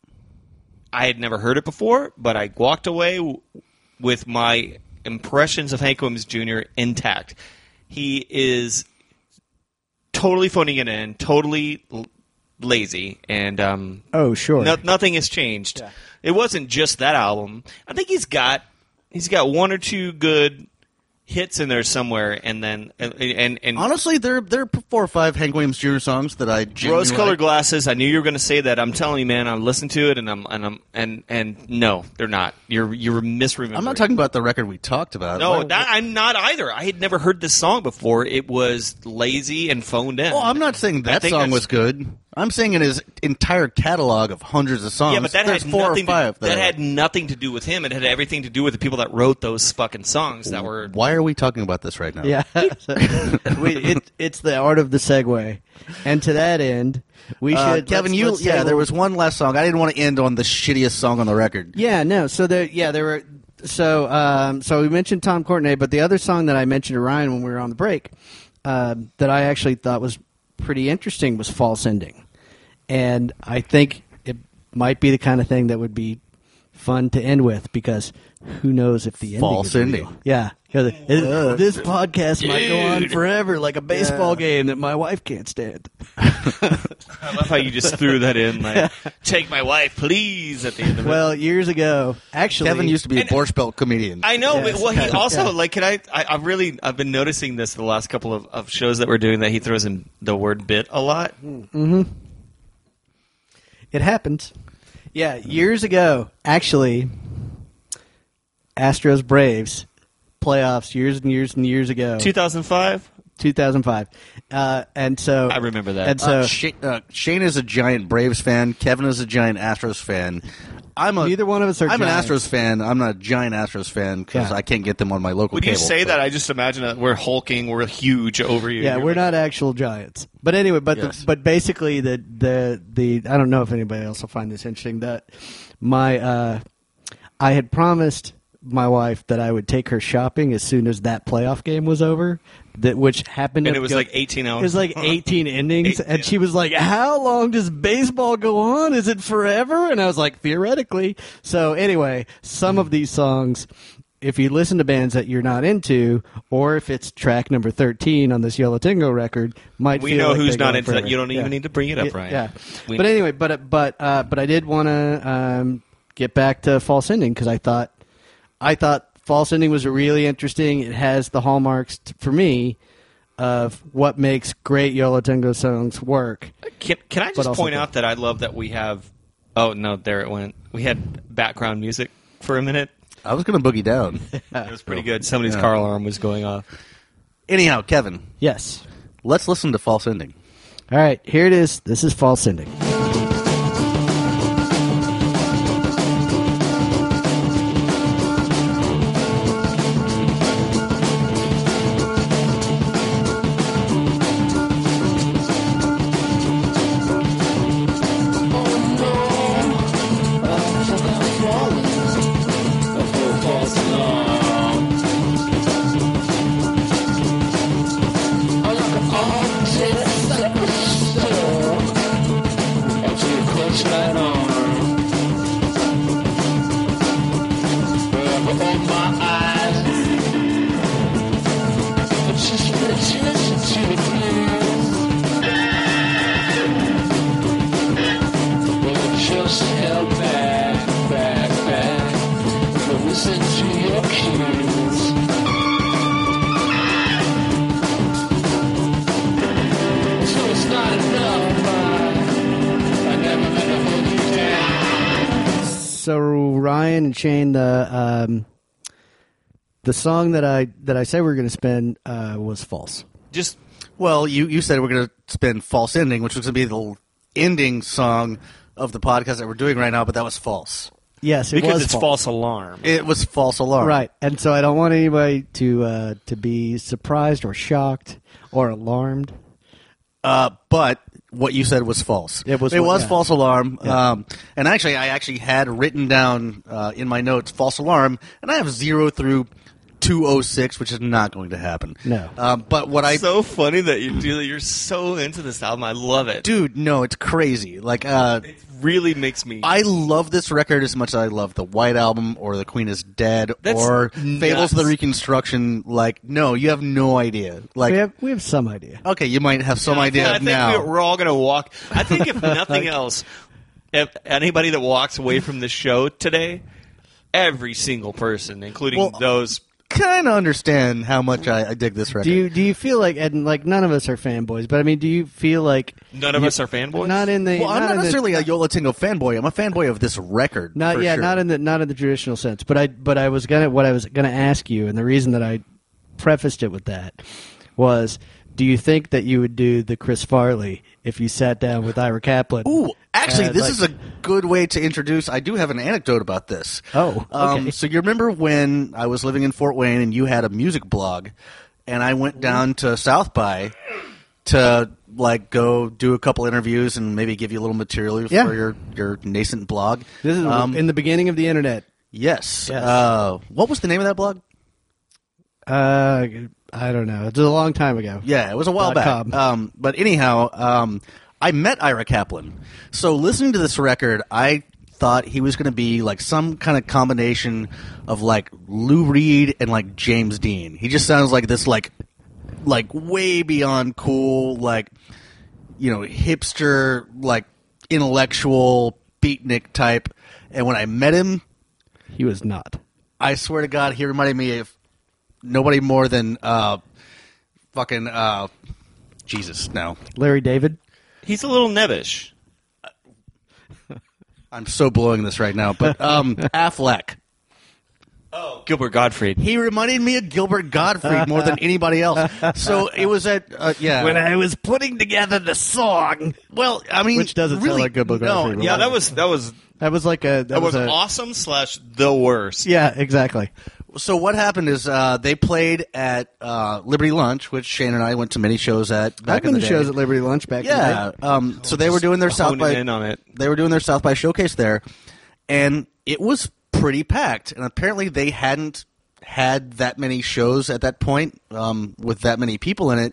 I had never heard it before, but I walked away w- with my impressions of Hank Williams Junior intact. He is totally phoning it in, totally l- lazy, and um, Oh, sure. no, nothing has changed. Yeah. It wasn't just that album. I think he's got he's got one or two good hits in there somewhere, and then and and, and Honestly, there there are four or five Hank Williams Junior songs that I genuinely Rose-colored like. glasses. I knew you were going to say that. I'm telling you, man. I'm listening to it, and I'm and I'm and and no, they're not. You're you're misremembering. I'm not talking about the record we talked about. No, Why- that, I'm not either. I had never heard this song before. It was lazy and phoned in. Well, I'm not saying I that think song that's- was good. I'm saying in his entire catalog of hundreds of songs. Yeah, but that there's had four nothing. or five To, that are had like- nothing to do with him. It had everything to do with the people that wrote those fucking songs that were. Why are we talking about this right now? Yeah, we, it, it's the art of the segue, and to that end, we Uh, should. Kevin, let's- you let's yeah. say There we'll- was one last song. I didn't want to end on the shittiest song on the record. Yeah, no. So there, yeah, there were. So, um, so we mentioned Tom Courtenay, but the other song that I mentioned to Ryan when we were on the break, uh, that I actually thought was pretty interesting was "False Ending," and I think it might be the kind of thing that would be fun to end with because who knows if the ending False is real. ending. Yeah, 'cause it- this podcast might go on forever, like a baseball game that my wife can't stand. I love how you just threw that in, like, "Take my wife, please," at the end of it. Well, years ago, actually, Kevin used to be a And- Borscht Belt comedian. I know, Yes. but well, he also Yeah. like. Can I, I? I really. I've been noticing this the last couple of, of shows that we're doing that he throws in the word "bit" a lot. It happens. Yeah, years ago, actually, Astros Braves playoffs years and years and years ago, two thousand five. two thousand five, uh, and so I remember that. And so uh, Shane, uh, Shane is a giant Braves fan. Kevin is a giant Astros fan. I'm a Neither one of us are I'm giants. an Astros fan. I'm not a giant Astros fan because Yeah. I can't get them on my local When cable. you say but- that, I just imagine that we're hulking, we're huge over you. yeah, You're we're like- not actual giants. But anyway, but Yes. the, but basically the the the I don't know if anybody else will find this interesting that my uh, I had promised my wife that I would take her shopping as soon as that playoff game was over, that which happened. And to it was go- like eighteen hours. It was like eighteen innings, Eight- and she was like, "How long does baseball go on? Is it forever?" And I was like, "Theoretically." So anyway, some of these songs, if you listen to bands that you're not into, or if it's track number thirteen on this Yellow Tingo record, might We feel know like who's they not go into that. forever. You don't even Yeah. need to bring it up, Yeah, Ryan. Yeah, We- but anyway, but but uh, but I did want to um, get back to False Ending because I thought I thought False Ending was really interesting. It has the hallmarks t- for me of what makes great Yolo Tango songs work. Can, can I But just also point good. out that I love that we have. Oh no, there it went. We had background music for a minute. I was going to boogie down. It was pretty good. Somebody's Yeah. car alarm was going off. Anyhow, Kevin, Yes. let's listen to False Ending. All right, here it is. This is False Ending. Just held back, back, back. But listen to your cues. So it's not enough. I, I never meant to hold you down. So Ryan and Shane, the um, the song that I that I said we were going to spend uh, was false. Just Well, you, you said we're going to spin False Ending, which was going to be the ending song of the podcast that we're doing right now, but that was false. Yes, it because was it's false. false alarm. It was False Alarm. Right, and so I don't want anybody to uh, to be surprised or shocked or alarmed. Uh, but what you said was false. It was- It was yeah. False Alarm. Yeah. Um, and actually, I actually had written down uh, in my notes False Alarm, and I have zero through two oh six, which is not going to happen. No. Um, but what I so funny that you do. You're so into this album. I love it. dude, no, it's crazy. Like, uh, It really makes me. I love this record as much as I love the White Album or The Queen is Dead That's or nuts. Fables of the Reconstruction. Like, no, you have no idea. Like, We have we have some idea. okay, you might have some I idea think now. we're all going to walk. I think if nothing else, if anybody that walks away from this show today, every single person, including Well, those. Kind of understand how much I, I dig this record. Do you do you feel like and like none of us are fanboys, but I mean, do you feel like None of you- us are fanboys? Not in the well, I'm not in the- necessarily a Yola Tingo fanboy. I'm a fanboy of this record. Not for yeah, sure. not in the not in the traditional sense. But I but I was gonna what I was gonna ask you, and the reason that I prefaced it with that was, do you think that you would do the Chris Farley if you sat down with Ira Kaplan. Ooh, actually, And, this like- is a good way to introduce. I do have an anecdote about this. Oh, Um, okay. so you remember when I was living in Fort Wayne and you had a music blog, and I went down to South by to like go do a couple interviews and maybe give you a little material Yeah. for your, your nascent blog. This is Um, in the beginning of the internet. yes. Yes. Uh, what was the name of that blog? Uh, I don't know. It was a long time ago. Yeah, it was a while Dot back. com. Um, but anyhow, um, I met Ira Kaplan. So listening to this record, I thought he was going to be like some kind of combination of like Lou Reed and like James Dean. He just sounds like this like like way beyond cool, like you know, hipster, like intellectual beatnik type. And when I met him, He was not. I swear to God, he reminded me of nobody more than uh, fucking uh, Jesus. No, Larry David. He's a little nebbish. I'm so blowing this right now. But um, Affleck, Oh, Gilbert Gottfried. he reminded me of Gilbert Gottfried more than anybody else. So it was at uh, yeah. When I was putting together the song, well, I mean, Which doesn't sound really, like Gilbert no, Gottfried, Yeah, that was that was that was like a that, that was a, awesome slash the worst. Yeah, exactly. So what happened is uh, they played at uh, Liberty Lunch, which Shane and I went to many shows at back I've been in the to day. shows at Liberty Lunch back Yeah. in the day. Um, so they were doing their South Honing by in on it. they were doing their South by showcase there, and it was pretty packed. And apparently they hadn't had that many shows at that point um, with that many people in it.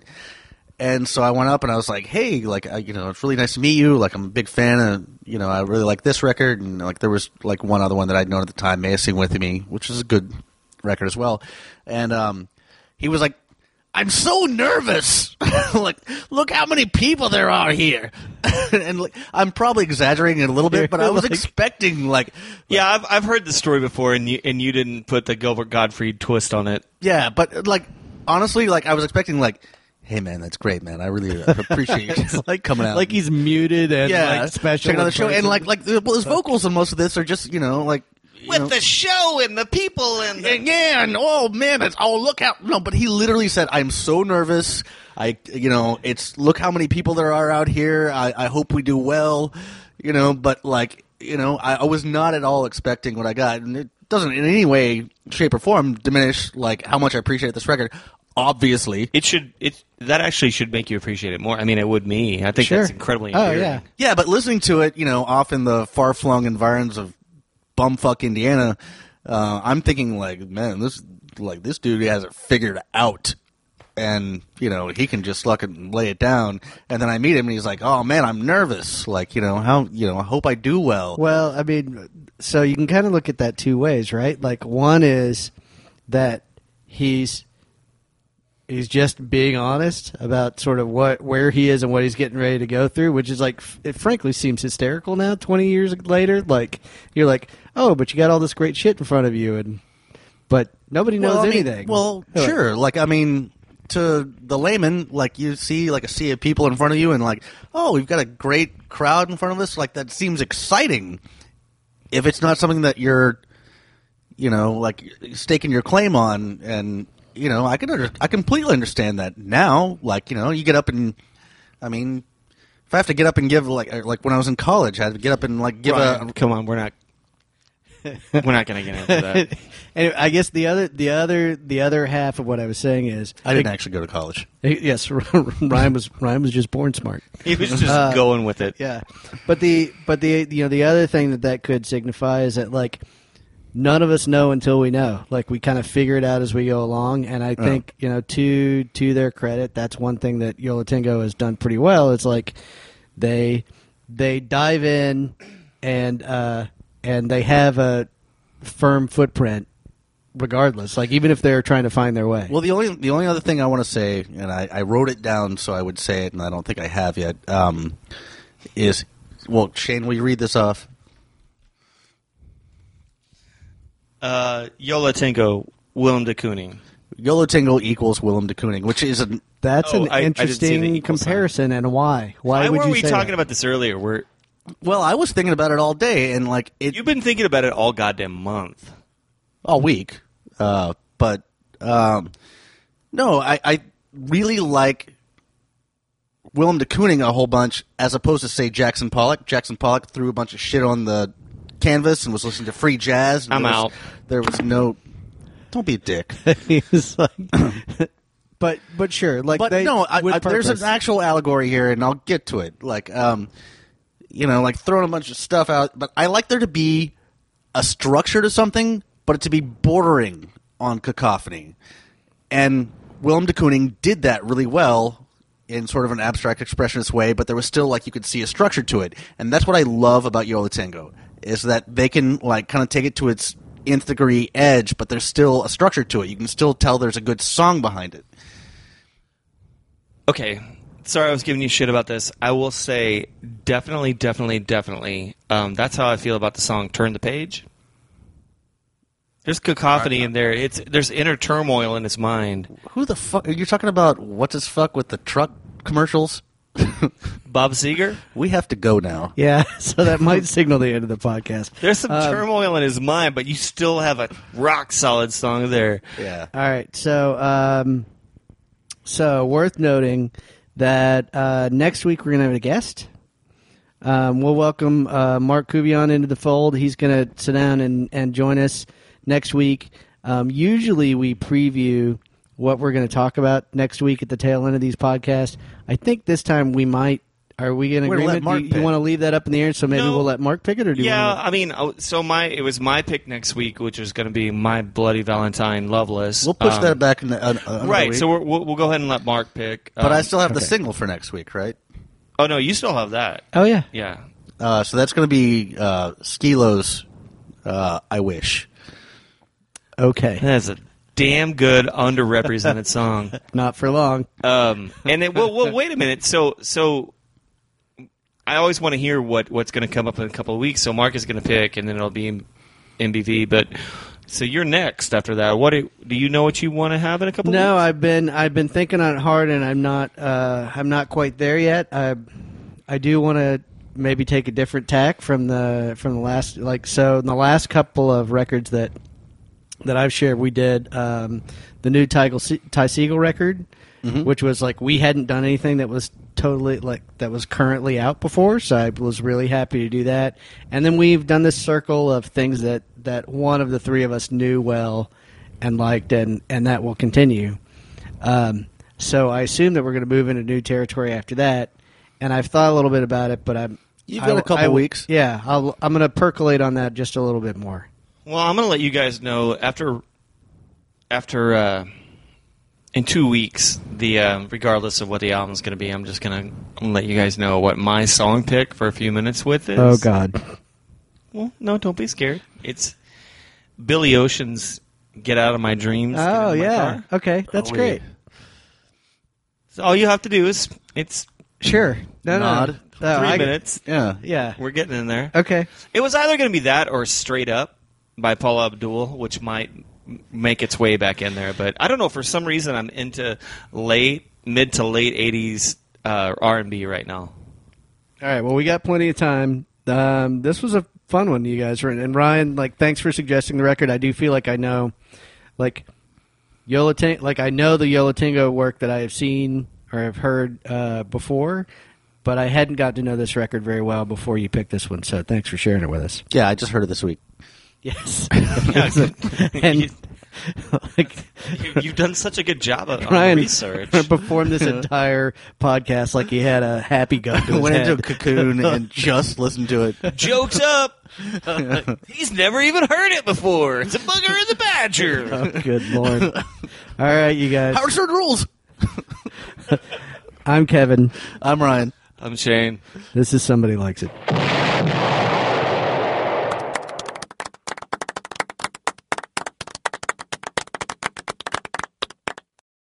And so I went up and I was like, "Hey, like, uh, you know, it's really nice to meet you. Like, I'm a big fan of, you know, I really like this record." And like, there was like one other one that I'd known at the time, "May I Sing With Me," which is a good record as well. And um, he was like, "I'm so nervous. Like, look how many people there are here." And like, I'm probably exaggerating it a little bit, but I was Like- expecting like, Yeah, I've I've heard the story before, and you and you didn't put the Gilbert Gottfried twist on it. yeah, but like, honestly, like, I was expecting like, "Hey, man, that's great, man. I really appreciate you like coming out." Like he's muted and yeah, like special. check out the in show, and person. like, like the, well, his vocals on most of this are just, you know, like. you know- show and the people and And yeah, and oh man, it's oh look how no, but he literally said, "I'm so nervous. I, you know, it's look how many people there are out here. I, I hope we do well, you know." But like, you know, I, I was not at all expecting what I got, and it doesn't in any way, shape, or form diminish like how much I appreciate this record. Obviously, it should it that actually should make you appreciate it more. I mean, it would me. I think Sure. that's incredibly Oh, endearing. yeah. yeah, but listening to it, you know, off in the far-flung environs of bumfuck Indiana, uh, I'm thinking like, man, this like this dude has it figured out, and you know he can just fucking lay it down. And then I meet him, and he's like, "Oh man, I'm nervous. Like, you know how you know I hope I do well." Well, I mean, so you can kind of look at that two ways, right? Like one is that he's he's just being honest about sort of what where he is and what he's getting ready to go through, which is like f- it frankly seems hysterical now twenty years later. Like you're like, "Oh, but you got all this great shit in front of you," and but nobody knows well, I mean, anything. Well, Like, sure. Like, I mean, to the layman, like you see like a sea of people in front of you, and like, oh, we've got a great crowd in front of us. Like that seems exciting. If it's not something that you're, you know, like staking your claim on, and you know, I can under, I completely understand that now. Like, you know, you get up and, I mean, if I have to get up and give like like when I was in college, I had to get up and like give Ryan, a come on, we're not we're not going to get into that. Anyway, I guess the other the other the other half of what I was saying is I didn't actually go to college. yes, Ryan was Ryan was just born smart. He was just Uh, going with it. Yeah, but the but the you know the other thing that that could signify is that like none of us know until we know. Like we kind of figure it out as we go along, and I think you know to to their credit, that's one thing that Yo La Tengo has done pretty well. It's like they they dive in and uh, and they have a firm footprint. Regardless, like even if they're trying to find their way. Well, the only the only other thing I want to say, and I, I wrote it down so I would say it, and I don't think I have yet, um, is, well, Shane, will you read this off? Uh, Yo La Tengo, Willem de Kooning. Yo La Tengo equals Willem de Kooning, which is a, That's Oh, an I- I didn't see the interesting equal sign. comparison, and why? Why, Why would were you we say talking that? about this earlier? We're well, I was thinking about it all day, and like it you've been thinking about it all goddamn month. all week, uh, but um, no, I, I really like Willem de Kooning a whole bunch, as opposed to say Jackson Pollock. Jackson Pollock threw a bunch of shit on the canvas and was listening to free jazz. And I'm there was, out. There was no. Don't be a dick. He was like, but but sure, like But they, no, I, with I, there's purpose. an actual allegory here, and I'll get to it. Like, um, you know, like throwing a bunch of stuff out. But I like there to be a structure to something, but it to be bordering on cacophony. And Willem de Kooning did that really well in sort of an abstract expressionist way, but there was still, like, you could see a structure to it. And that's what I love about Yo La Tengo, is that they can, like, kind of take it to its nth degree edge, but there's still a structure to it. You can still tell there's a good song behind it. Okay, sorry I was giving you shit about this. I will say definitely, definitely, definitely. Um, that's how I feel about the song "Turn the Page." There's cacophony in there. It's there's inner turmoil in his mind. Who the fuck? Are you talking about what's his fuck with the truck commercials? Bob Seger. We have to go now. Yeah, so that might signal the end of the podcast. There's some Um, turmoil in his mind, but you still have a rock solid song there. Yeah. All right, so um, so worth noting that uh, next week we're gonna have a guest. Um, we'll welcome uh, Mark Kuvion into the fold. He's gonna sit down and, and join us next week. Um, usually we preview what we're going to talk about next week at the tail end of these podcasts. I think this time we might. Are we in We're gonna let agreement? Mark Do you, pick. want to leave that up in the air, so maybe No. we'll let Mark pick it, or do you Yeah, want I mean, oh, so my it was my pick next week, which was going to be My Bloody Valentine, Loveless. We'll push Um, that back in the, uh, another Right, week. so we're, we'll we'll go ahead and let Mark pick. but I Um, still have the okay. single for next week, right? oh no, you still have that. Oh yeah, Yeah. Uh, so that's going to be uh, Skilo's uh, I Wish. okay, That's a damn good underrepresented song. not for long. Um, and it, well, well, wait a minute. So, so I always want to hear what, what's going to come up in a couple of weeks. So Mark is going to pick, and then it'll be M B V. But so you're next after that. What do, do you know what you want to have in a couple? No, of weeks? I've been I've been thinking on it hard, and I'm not uh, I'm not quite there yet. I I do want to maybe take a different tack from the from the last like so in the last couple of records that that I've shared. We did um, the new Ty, Ty Segall record, which was like we hadn't done anything that was totally like that was currently out before, so I was really happy to do that. And then we've done this circle of things that that one of the three of us knew well and liked, and and that will continue. Um, so I assume that we're going to move into new territory after that. And I've thought a little bit about it, but I'm You've got I- a couple I- weeks. Yeah, I'll, I'm going to percolate on that just a little bit more. Well, I'm going to let you guys know after after uh, in two weeks. The uh, regardless of what the album's going to be, I'm just going to let you guys know what my song pick for a few minutes with is. Oh God. Well, no, don't be scared. It's Billy Ocean's "Get Out of My Dreams." Get Oh in My yeah. Car. Okay, that's Oh, great. So all you have to do is it's Sure. No, Nod. no. no. three I- minutes. Yeah. Yeah. We're getting in there. Okay. It was either going to be that or "Straight Up" by Paula Abdul, which might m- make its way back in there. But I don't know. For some reason, I'm into late, mid to late eighties uh, R and B right now. All right. Well, we got plenty of time. Um, this was a fun one, you guys. And Ryan, like, thanks for suggesting the record. I do feel like I know, like, Yo La Tengo, like I know the Yo La Tengo work that I have seen or have heard uh, before, but I hadn't got to know this record very well before you picked this one. So thanks for sharing it with us. Yeah, I just heard it this week. Yes. Yeah, and like you- You've done such a good job of on Ryan research. performed this entire podcast like he had a happy gun to his Went into a head. cocoon and just listened to it. Joke's up. He's never even heard it before. It's a booger and the badger. Oh, good lord! All right, you guys. Howard Stern rules. I'm Kevin. I'm Ryan. I'm Shane. This is Somebody Likes It.